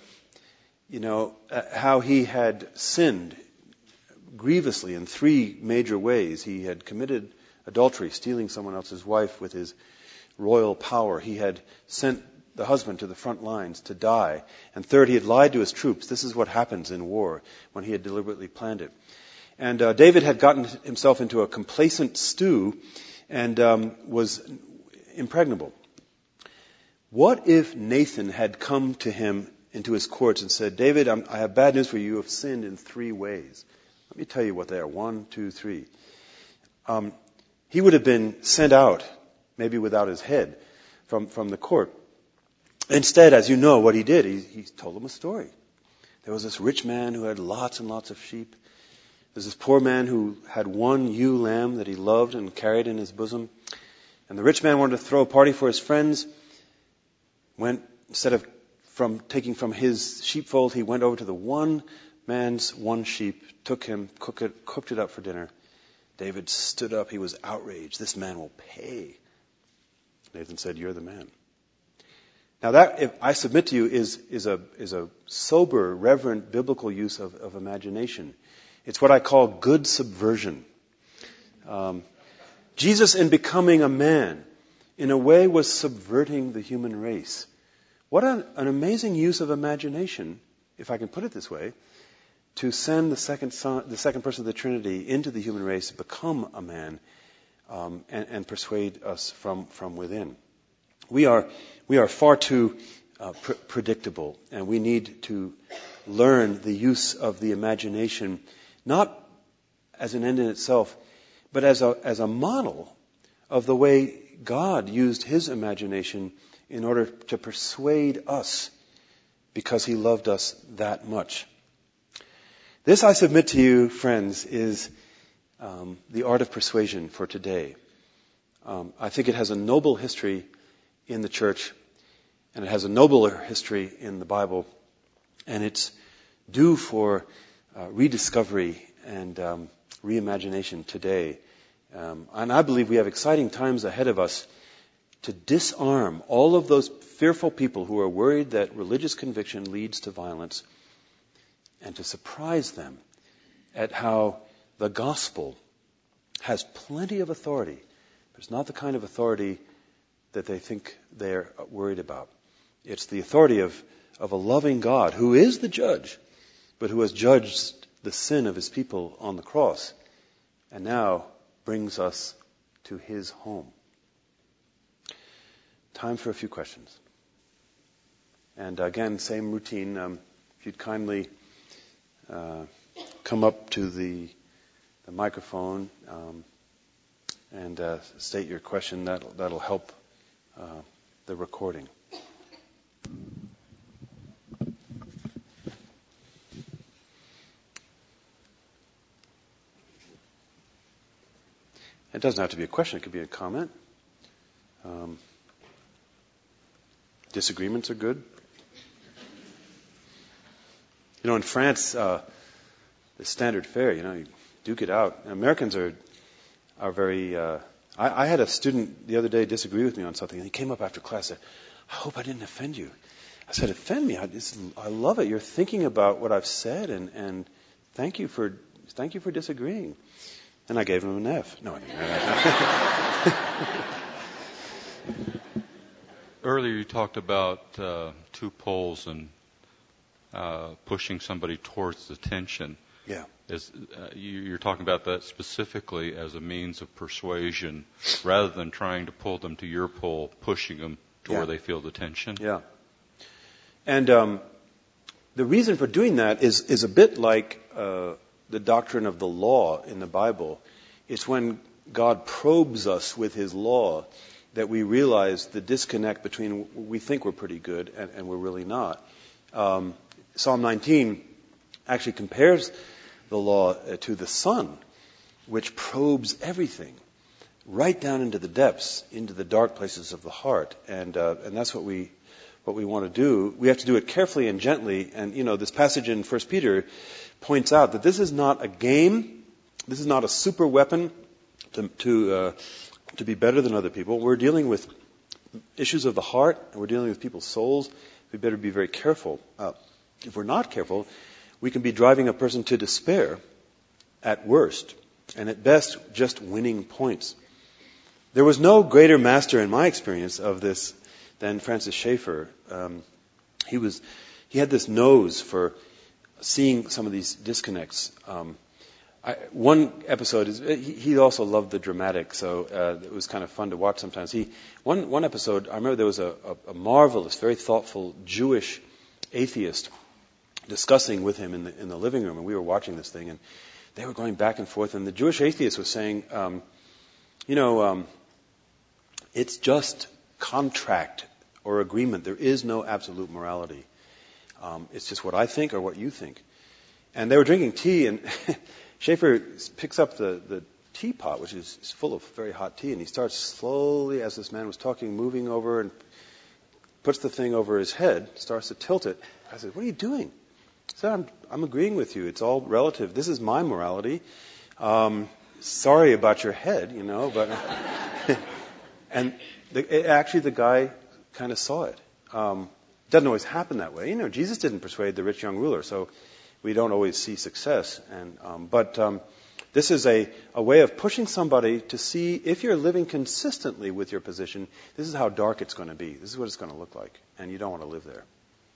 How he had sinned grievously in 3 major ways. He had committed adultery, stealing someone else's wife with his royal power. He had sent the husband to the front lines to die. And third, he had lied to his troops. This is what happens in war when he had deliberately planned it. And David had gotten himself into a complacent stew and was impregnable. What if Nathan had come to him into his courts and said, David, I have bad news for you. You have sinned in 3 ways. Let me tell you what they are. 1, 2, 3. He would have been sent out, maybe without his head, from the court. Instead, as you know what he did, he told them a story. There was this rich man who had lots and lots of sheep. There's this poor man who had 1 ewe lamb that he loved and carried in his bosom. And the rich man wanted to throw a party for his friends. Instead of taking from his sheepfold, he went over to the one man's 1 sheep, took him, cooked it up for dinner. David stood up. He was outraged. This man will pay. Nathan said, you're the man. Now that, if I submit to you, is a sober, reverent, biblical use of imagination. It's what I call good subversion. Jesus, in becoming a man, in a way was subverting the human race. What an amazing use of imagination, if I can put it this way, to send the second person of the Trinity into the human race, become a man, and persuade us from within. We are far too predictable, and we need to learn the use of the imagination, not as an end in itself, but as a model of the way God used His imagination in order to persuade us, because He loved us that much. This, I submit to you, friends, is the art of persuasion for today. I think it has a noble history in the church, and it has a nobler history in the Bible, and it's due for rediscovery and reimagination today. And I believe we have exciting times ahead of us to disarm all of those fearful people who are worried that religious conviction leads to violence, and to surprise them at how the gospel has plenty of authority. But it's not the kind of authority that they think they're worried about. It's the authority of a loving God who is the judge, but who has judged the sin of His people on the cross, and now brings us to His home. Time for a few questions. And again, same routine. If you'd kindly come up to the microphone and state your question, that'll help the recording. It doesn't have to be a question. It could be a comment. Disagreements are good. You know, in France, the standard fare, you duke it out. Americans are very... I had a student the other day disagree with me on something, and he came up after class and said, I hope I didn't offend you. I said, offend me? I love it. You're thinking about what I've said, and thank you for disagreeing. And I gave him an F. No, I didn't. Earlier you talked about 2 poles and pushing somebody towards the tension. Yeah. You're talking about that specifically as a means of persuasion, rather than trying to pull them to your pole, pushing them to where they feel the tension. Yeah. And the reason for doing that is a bit like the doctrine of the law in the Bible. It's when God probes us with His law that we realize the disconnect between we think we're pretty good and we're really not. Psalm 19 actually compares the law to the sun, which probes everything right down into the depths, into the dark places of the heart, and that's what we want to do. We have to do it carefully and gently. And this passage in 1 Peter points out that this is not a game. This is not a super weapon to be better than other people. We're dealing with issues of the heart, and we're dealing with people's souls. We better be very careful. If we're not careful, we can be driving a person to despair at worst, and at best just winning points. There was no greater master in my experience of this than Francis Schaeffer. He had this nose for seeing some of these disconnects. One episode is he also loved the dramatic, so it was kind of fun to watch sometimes. One episode, I remember there was a marvelous, very thoughtful Jewish atheist discussing with him in the living room, and we were watching this thing, and they were going back and forth, and the Jewish atheist was saying, it's just contract or agreement. There is no absolute morality. It's just what I think or what you think. And they were drinking tea, and Schaefer picks up the teapot, which is full of very hot tea, and he starts slowly, as this man was talking, moving over and puts the thing over his head, starts to tilt it. I said, "What are you doing?" He said, I'm agreeing with you. It's all relative. This is my morality. Sorry about your head, but... and actually the guy kind of saw it. Doesn't always happen that way. Jesus didn't persuade the rich young ruler, so we don't always see success. But this is a way of pushing somebody to see if you're living consistently with your position, this is how dark it's going to be. This is what it's going to look like. And you don't want to live there.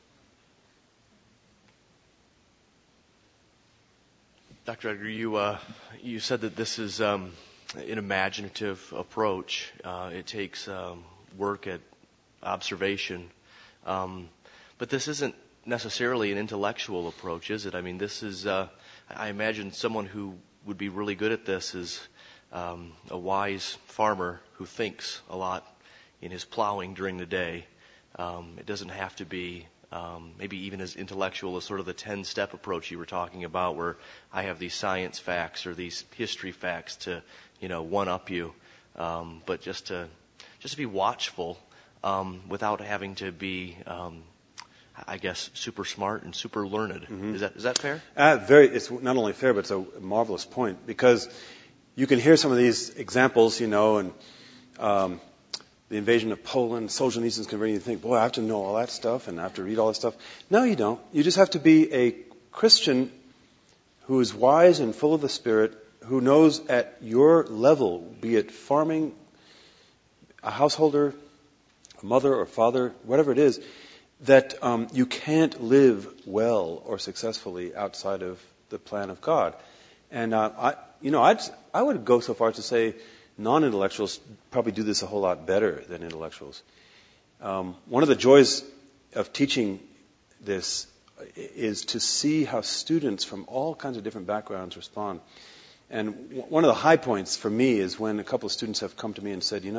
Dr. Edgar, you said that this is an imaginative approach. It takes work at observation. But this isn't necessarily an intellectual approach, is it? I mean, this is, I imagine someone who would be really good at this is a wise farmer who thinks a lot in his plowing during the day. It doesn't have to be maybe even as intellectual as sort of the 10-step approach you were talking about, where I have these science facts or these history facts to, one-up you, but just to be watchful without having to be, I guess, super smart and super learned. Mm-hmm. Is that fair? It's not only fair, but it's a marvelous point, because you can hear some of these examples, and the invasion of Poland, Solzhenitsyn's converting, you think, boy, I have to know all that stuff and I have to read all that stuff. No, you don't. You just have to be a Christian who is wise and full of the Spirit, who knows at your level, be it farming, a householder, a mother or father, whatever it is, that you can't live well or successfully outside of the plan of God. And I would go so far as to say non-intellectuals probably do this a whole lot better than intellectuals. One of the joys of teaching this is to see how students from all kinds of different backgrounds respond. And one of the high points for me is when a couple of students have come to me and said,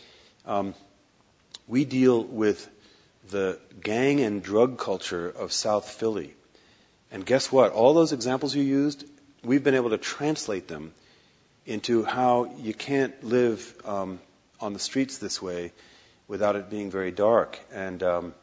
we deal with the gang and drug culture of South Philly. And guess what? All those examples you used, we've been able to translate them into how you can't live on the streets this way without it being very dark. And,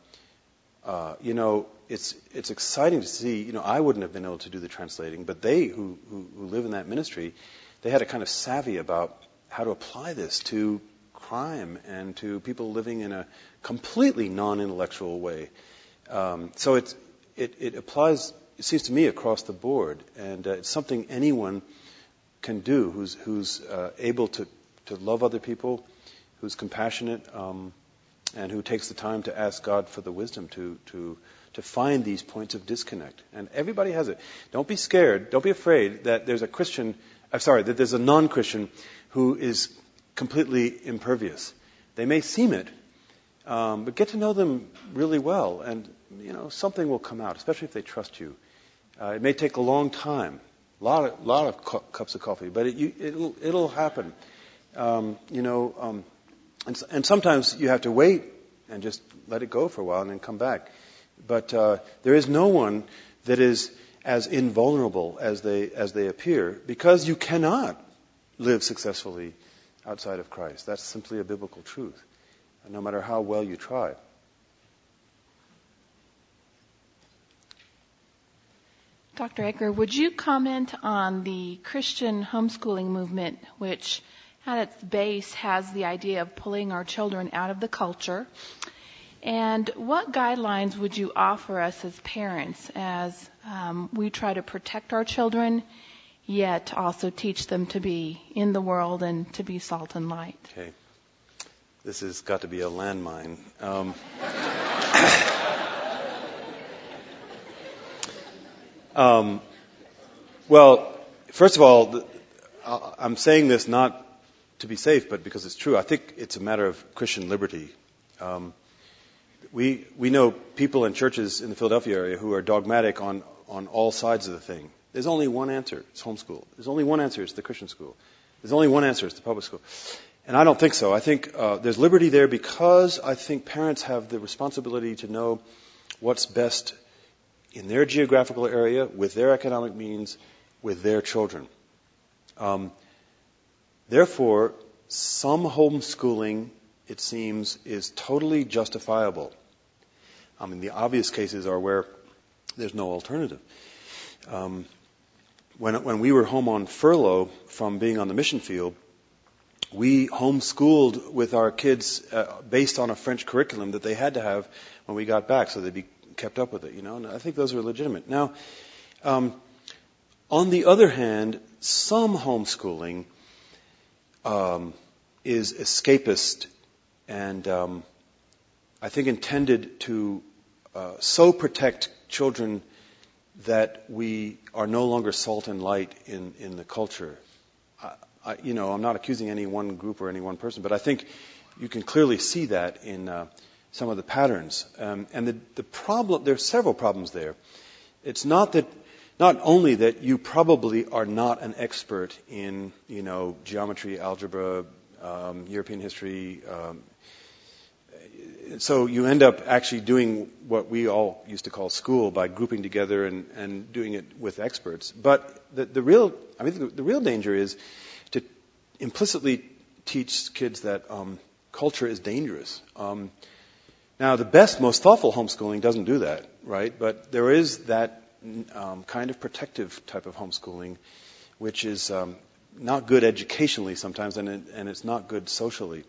it's exciting to see, I wouldn't have been able to do the translating, but they who live in that ministry, they had a kind of savvy about how to apply this to crime and to people living in a completely non-intellectual way. So it applies, it seems to me, across the board. And it's something anyone can do who's able to love other people, who's compassionate, and who takes the time to ask God for the wisdom to find these points of disconnect. And everybody has it. Don't be scared. Don't be afraid that there's that there's a non-Christian who is completely impervious. They may seem it, but get to know them really well, and something will come out, especially if they trust you. It may take a long time, a lot of cups of coffee, but it'll happen. And sometimes you have to wait and just let it go for a while and then come back. But there is no one that is as invulnerable as they appear, because you cannot live successfully outside of Christ. That's simply a biblical truth, no matter how well you try. Dr. Edgar, would you comment on the Christian homeschooling movement, which at its base has the idea of pulling our children out of the culture? And what guidelines would you offer us as parents as we try to protect our children, yet also teach them to be in the world and to be salt and light? Okay. This has got to be a landmine. Well, First of all, I'm saying this not to be safe, but because it's true. I think it's a matter of Christian liberty. We know people in churches in the Philadelphia area who are dogmatic on all sides of the thing. There's only one answer. It's homeschool. There's only one answer. It's the Christian school. There's only one answer. It's the public school. And I don't think so. I think there's liberty there because I think parents have the responsibility to know what's best in their geographical area, with their economic means, with their children. Therefore, some homeschooling, it seems, is totally justifiable. I mean, the obvious cases are where there's no alternative. When we were home on furlough from being on the mission field, we homeschooled with our kids based on a French curriculum that they had to have when we got back, so they'd be kept up with it, and I think those are legitimate. Now, on the other hand, some homeschooling is escapist and I think intended to so protect children that we are no longer salt and light in the culture. I'm not accusing any one group or any one person, but I think you can clearly see that in some of the patterns. And the problem, there are several problems there. It's not only that you probably are not an expert in, geometry, algebra, European history. So you end up actually doing what we all used to call school by grouping together and doing it with experts. But the real danger is to implicitly teach kids that culture is dangerous. Now, the best, most thoughtful homeschooling doesn't do that, right? But there is that kind of protective type of homeschooling, which is not good educationally sometimes, and it's not good socially.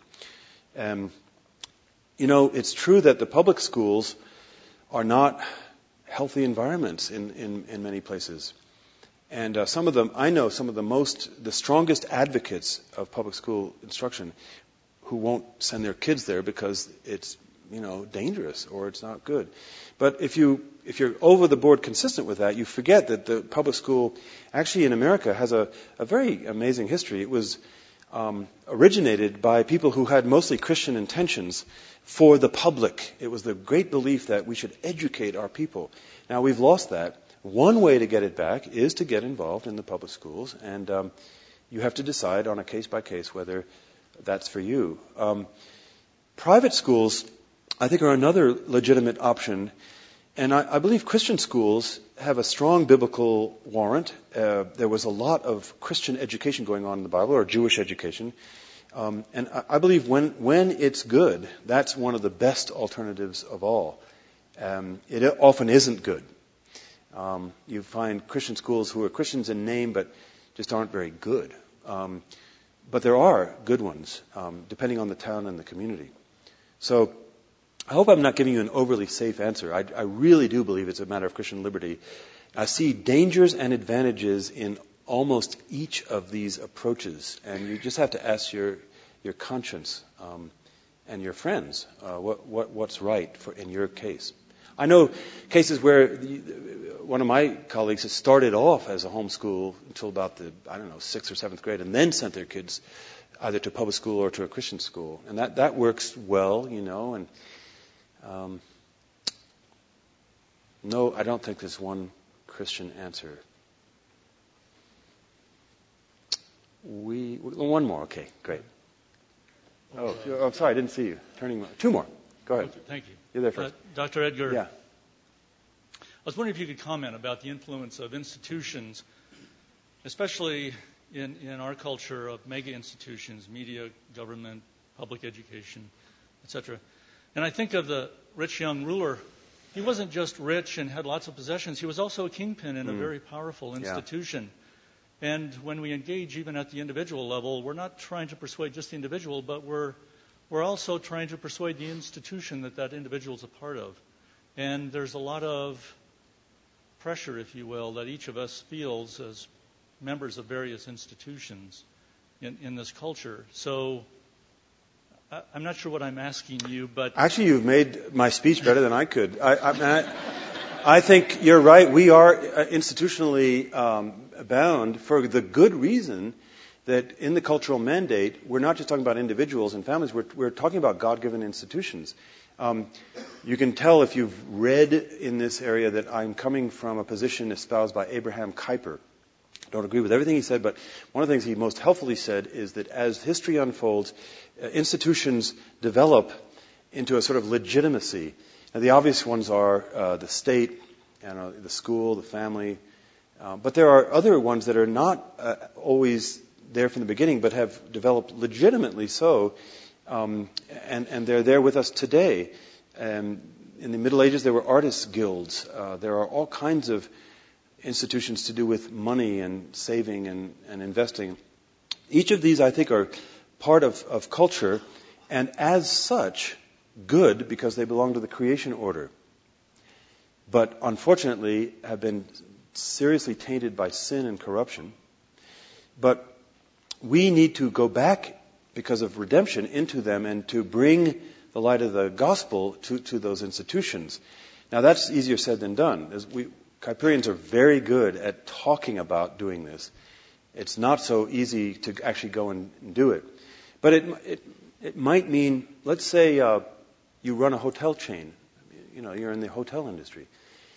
It's true that the public schools are not healthy environments in many places. And I know some of the strongest advocates of public school instruction who won't send their kids there because it's, dangerous or it's not good. But if you're over the board consistent with that, you forget that the public school actually in America has a very amazing history. It was originated by people who had mostly Christian intentions for the public. It was the great belief that we should educate our people. Now we've lost that. One way to get it back is to get involved in the public schools, and you have to decide on a case-by-case whether that's for you. Private schools, I think, are another legitimate option, and I believe Christian schools have a strong biblical warrant. There was a lot of Christian education going on in the Bible, or Jewish education, and I believe when it's good, that's one of the best alternatives of all. It often isn't good. You find Christian schools who are Christians in name but just aren't very good. But there are good ones, depending on the town and the community. So I hope I'm not giving you an overly safe answer. I really do believe it's a matter of Christian liberty. I see dangers and advantages in almost each of these approaches, and you just have to ask your conscience and your friends what's right in your case. I know cases where one of my colleagues has started off as a homeschool until about the 6th or 7th grade, and then sent their kids either to public school or to a Christian school, and that works well, and no, I don't think there's one Christian answer. One more, okay, great. Oh, I'm sorry, I didn't see you. Two more. Go ahead. Okay, thank you. You're there first. Dr. Edgar, Yeah. I was wondering if you could comment about the influence of institutions, especially in our culture of mega institutions, media, government, public education, etc. And I think of the rich young ruler. He wasn't just rich and had lots of possessions. He was also a kingpin in a very powerful institution. Yeah. And when we engage even at the individual level, we're not trying to persuade just the individual, but we're also trying to persuade the institution that individual is a part of. And there's a lot of pressure, if you will, that each of us feels as members of various institutions in this culture. So I'm not sure what I'm asking you, but... Actually, you've made my speech better than I could. I think you're right. We are institutionally bound for the good reason that in the cultural mandate, we're not just talking about individuals and families, we're talking about God-given institutions. You can tell if you've read in this area that I'm coming from a position espoused by Abraham Kuyper. Don't agree with everything he said, but one of the things he most helpfully said is that as history unfolds, institutions develop into a sort of legitimacy. Now, the obvious ones are the state, the school, the family, but there are other ones that are not always there from the beginning, but have developed legitimately so, and they're there with us today. In the Middle Ages, there were artists' guilds. There are all kinds of institutions to do with money and saving and investing. Each of these, I think, are part of culture, and as such, good because they belong to the creation order. But unfortunately, have been seriously tainted by sin and corruption. But we need to go back, because of redemption, into them and to bring the light of the gospel to those institutions. Now, that's easier said than done. Kuyperians are very good at talking about doing this. It's not so easy to actually go and do it. But it might mean, let's say you run a hotel chain. You're in the hotel industry.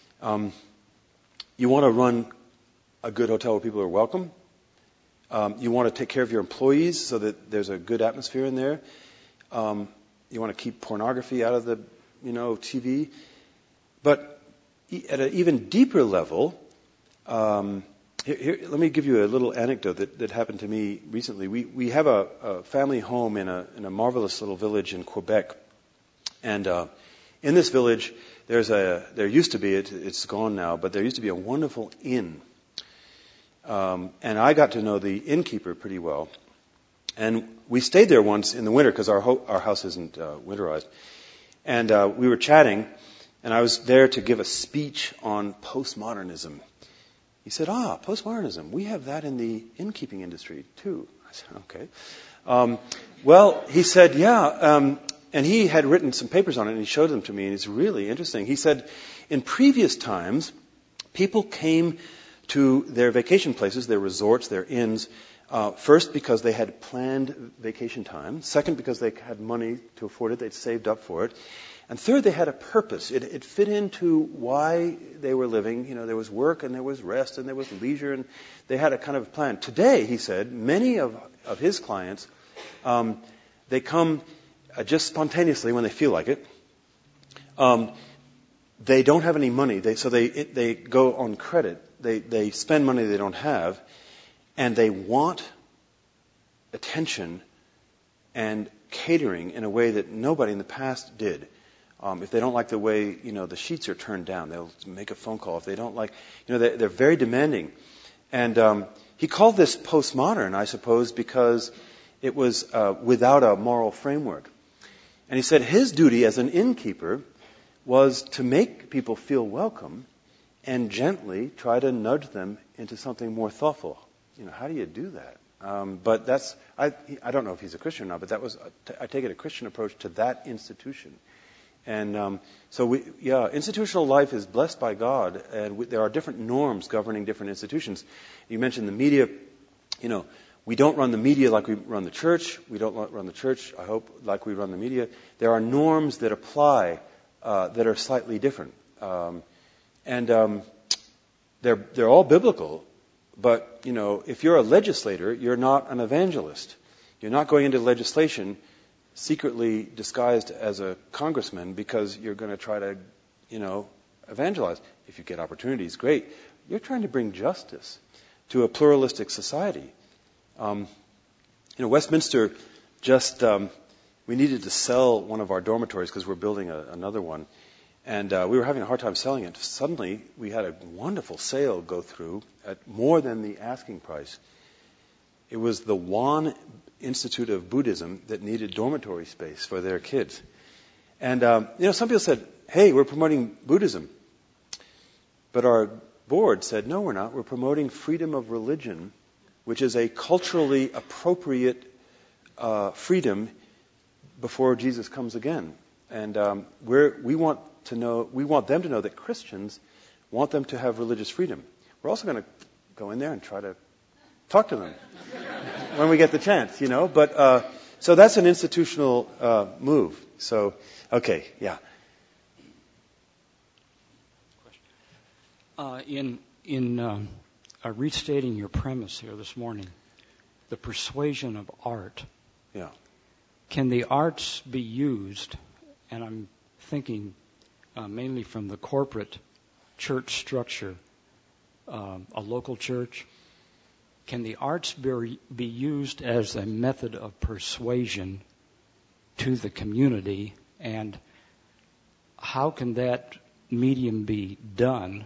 You want to run a good hotel where people are welcome. You want to take care of your employees so that there's a good atmosphere in there. You want to keep pornography out of the, TV. But at an even deeper level, let me give you a little anecdote that happened to me recently. We have a family home in a marvelous little village in Quebec, and in this village there used to be, it's gone now, but there used to be a wonderful inn. And I got to know the innkeeper pretty well. And we stayed there once in the winter because our house isn't winterized. And we were chatting, and I was there to give a speech on postmodernism. He said, postmodernism, we have that in the innkeeping industry too. I said, okay. Well, he said, yeah. And he had written some papers on it, and he showed them to me, and it's really interesting. He said, in previous times, people came to their vacation places, their resorts, their inns, first because they had planned vacation time. Second, because they had money to afford it. They'd saved up for it. And third, they had a purpose. It fit into why they were living. There was work and there was rest and there was leisure, and they had a kind of plan. Today, he said, many of his clients, they come just spontaneously when they feel like it. They don't have any money, so they go on credit. They spend money they don't have, and they want attention and catering in a way that nobody in the past did. If they don't like the way, the sheets are turned down, they'll make a phone call. If they don't like, they're very demanding. And he called this postmodern, I suppose, because it was without a moral framework. And he said his duty as an innkeeper was to make people feel welcome and gently try to nudge them into something more thoughtful. How do you do that? But that's, I don't know if he's a Christian or not, but that was, I take it, a Christian approach to that institution. And so institutional life is blessed by God, and there are different norms governing different institutions. You mentioned the media. We don't run the media like we run the church. We don't run the church, I hope, like we run the media. There are norms that apply that are slightly different. And they're all biblical, but, if you're a legislator, you're not an evangelist. You're not going into legislation secretly disguised as a congressman because you're going to try to, evangelize. If you get opportunities, great. You're trying to bring justice to a pluralistic society. Westminster just, we needed to sell one of our dormitories because we're building another one. And we were having a hard time selling it. Suddenly, we had a wonderful sale go through at more than the asking price. It was the Won Institute of Buddhism that needed dormitory space for their kids. And, some people said, hey, we're promoting Buddhism. But our board said, no, we're not. We're promoting freedom of religion, which is a culturally appropriate freedom before Jesus comes again. And we want them to know that Christians want them to have religious freedom. We're also going to go in there and try to talk to them when we get the chance, But so that's an institutional move. So, okay, yeah. In restating your premise here this morning, the persuasion of art. Yeah. Can the arts be used, and I'm thinking mainly from the corporate church structure, a local church, can the arts be used as a method of persuasion to the community, and how can that medium be done?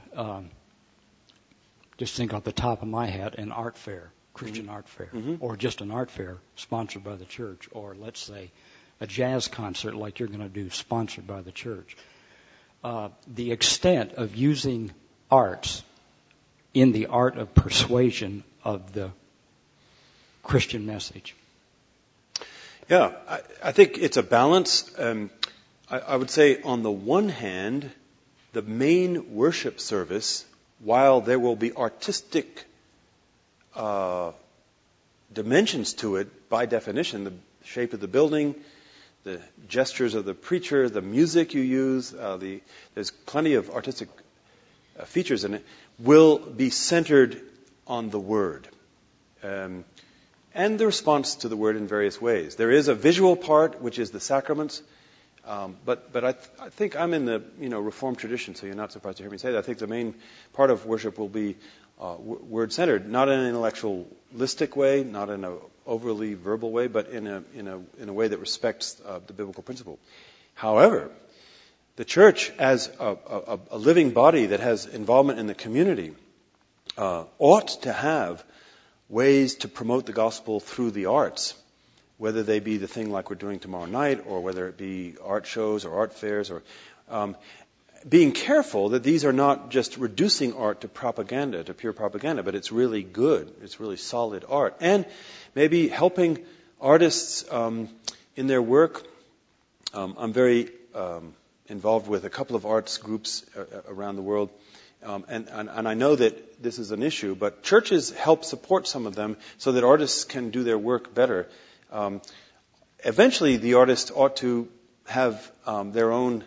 Just think off the top of my head, an art fair, Christian art fair, or just an art fair sponsored by the church, or let's say a jazz concert like you're going to do sponsored by the church. The extent of using arts in the art of persuasion of the Christian message. Yeah, I think it's a balance. I would say on the one hand, the main worship service, while there will be artistic dimensions to it, by definition, the shape of the building, the gestures of the preacher, the music you use, there's plenty of artistic features in it, will be centered on the Word. And the response to the Word in various ways. There is a visual part, which is the sacraments, but I think I'm in the Reformed tradition, so you're not surprised to hear me say that. I think the main part of worship will be word-centered, not in an intellectualistic way, not in an overly verbal way, but in a way that respects the biblical principle. However, the church, as a living body that has involvement in the community, ought to have ways to promote the gospel through the arts, whether they be the thing like we're doing tomorrow night, or whether it be art shows or art fairs, or being careful that these are not just reducing art to propaganda, to pure propaganda, but it's really good, it's really solid art. And maybe helping artists in their work. I'm very involved with a couple of arts groups around the world. And I know that this is an issue, but churches help support some of them so that artists can do their work better. Eventually, the artists ought to have their own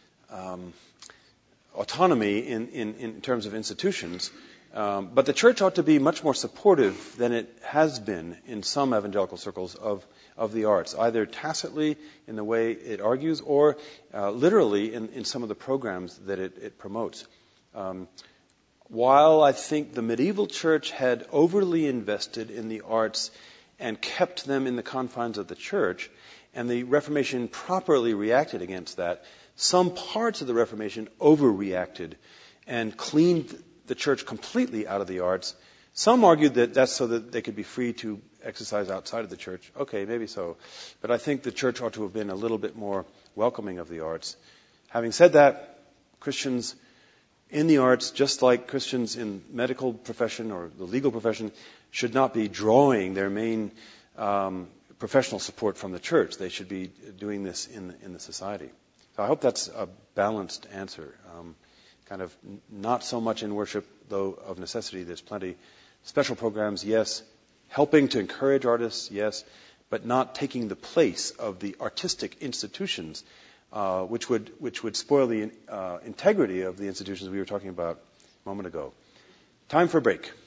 autonomy in terms of institutions, but the church ought to be much more supportive than it has been in some evangelical circles of the arts, either tacitly in the way it argues or literally in some of the programs that it promotes. While I think the medieval church had overly invested in the arts and kept them in the confines of the church, and the Reformation properly reacted against that, some parts of the Reformation overreacted and cleaned the church completely out of the arts. Some argued that that's so that they could be free to exercise outside of the church. Okay, maybe so. But I think the church ought to have been a little bit more welcoming of the arts. Having said that, Christians in the arts, just like Christians in medical profession or the legal profession, should not be drawing their main professional support from the church. They should be doing this in the society. So I hope that's a balanced answer. Kind of not so much in worship, though of necessity there's plenty. Special programs, yes. Helping to encourage artists, yes. But not taking the place of the artistic institutions, which would spoil the integrity of the institutions we were talking about a moment ago. Time for a break.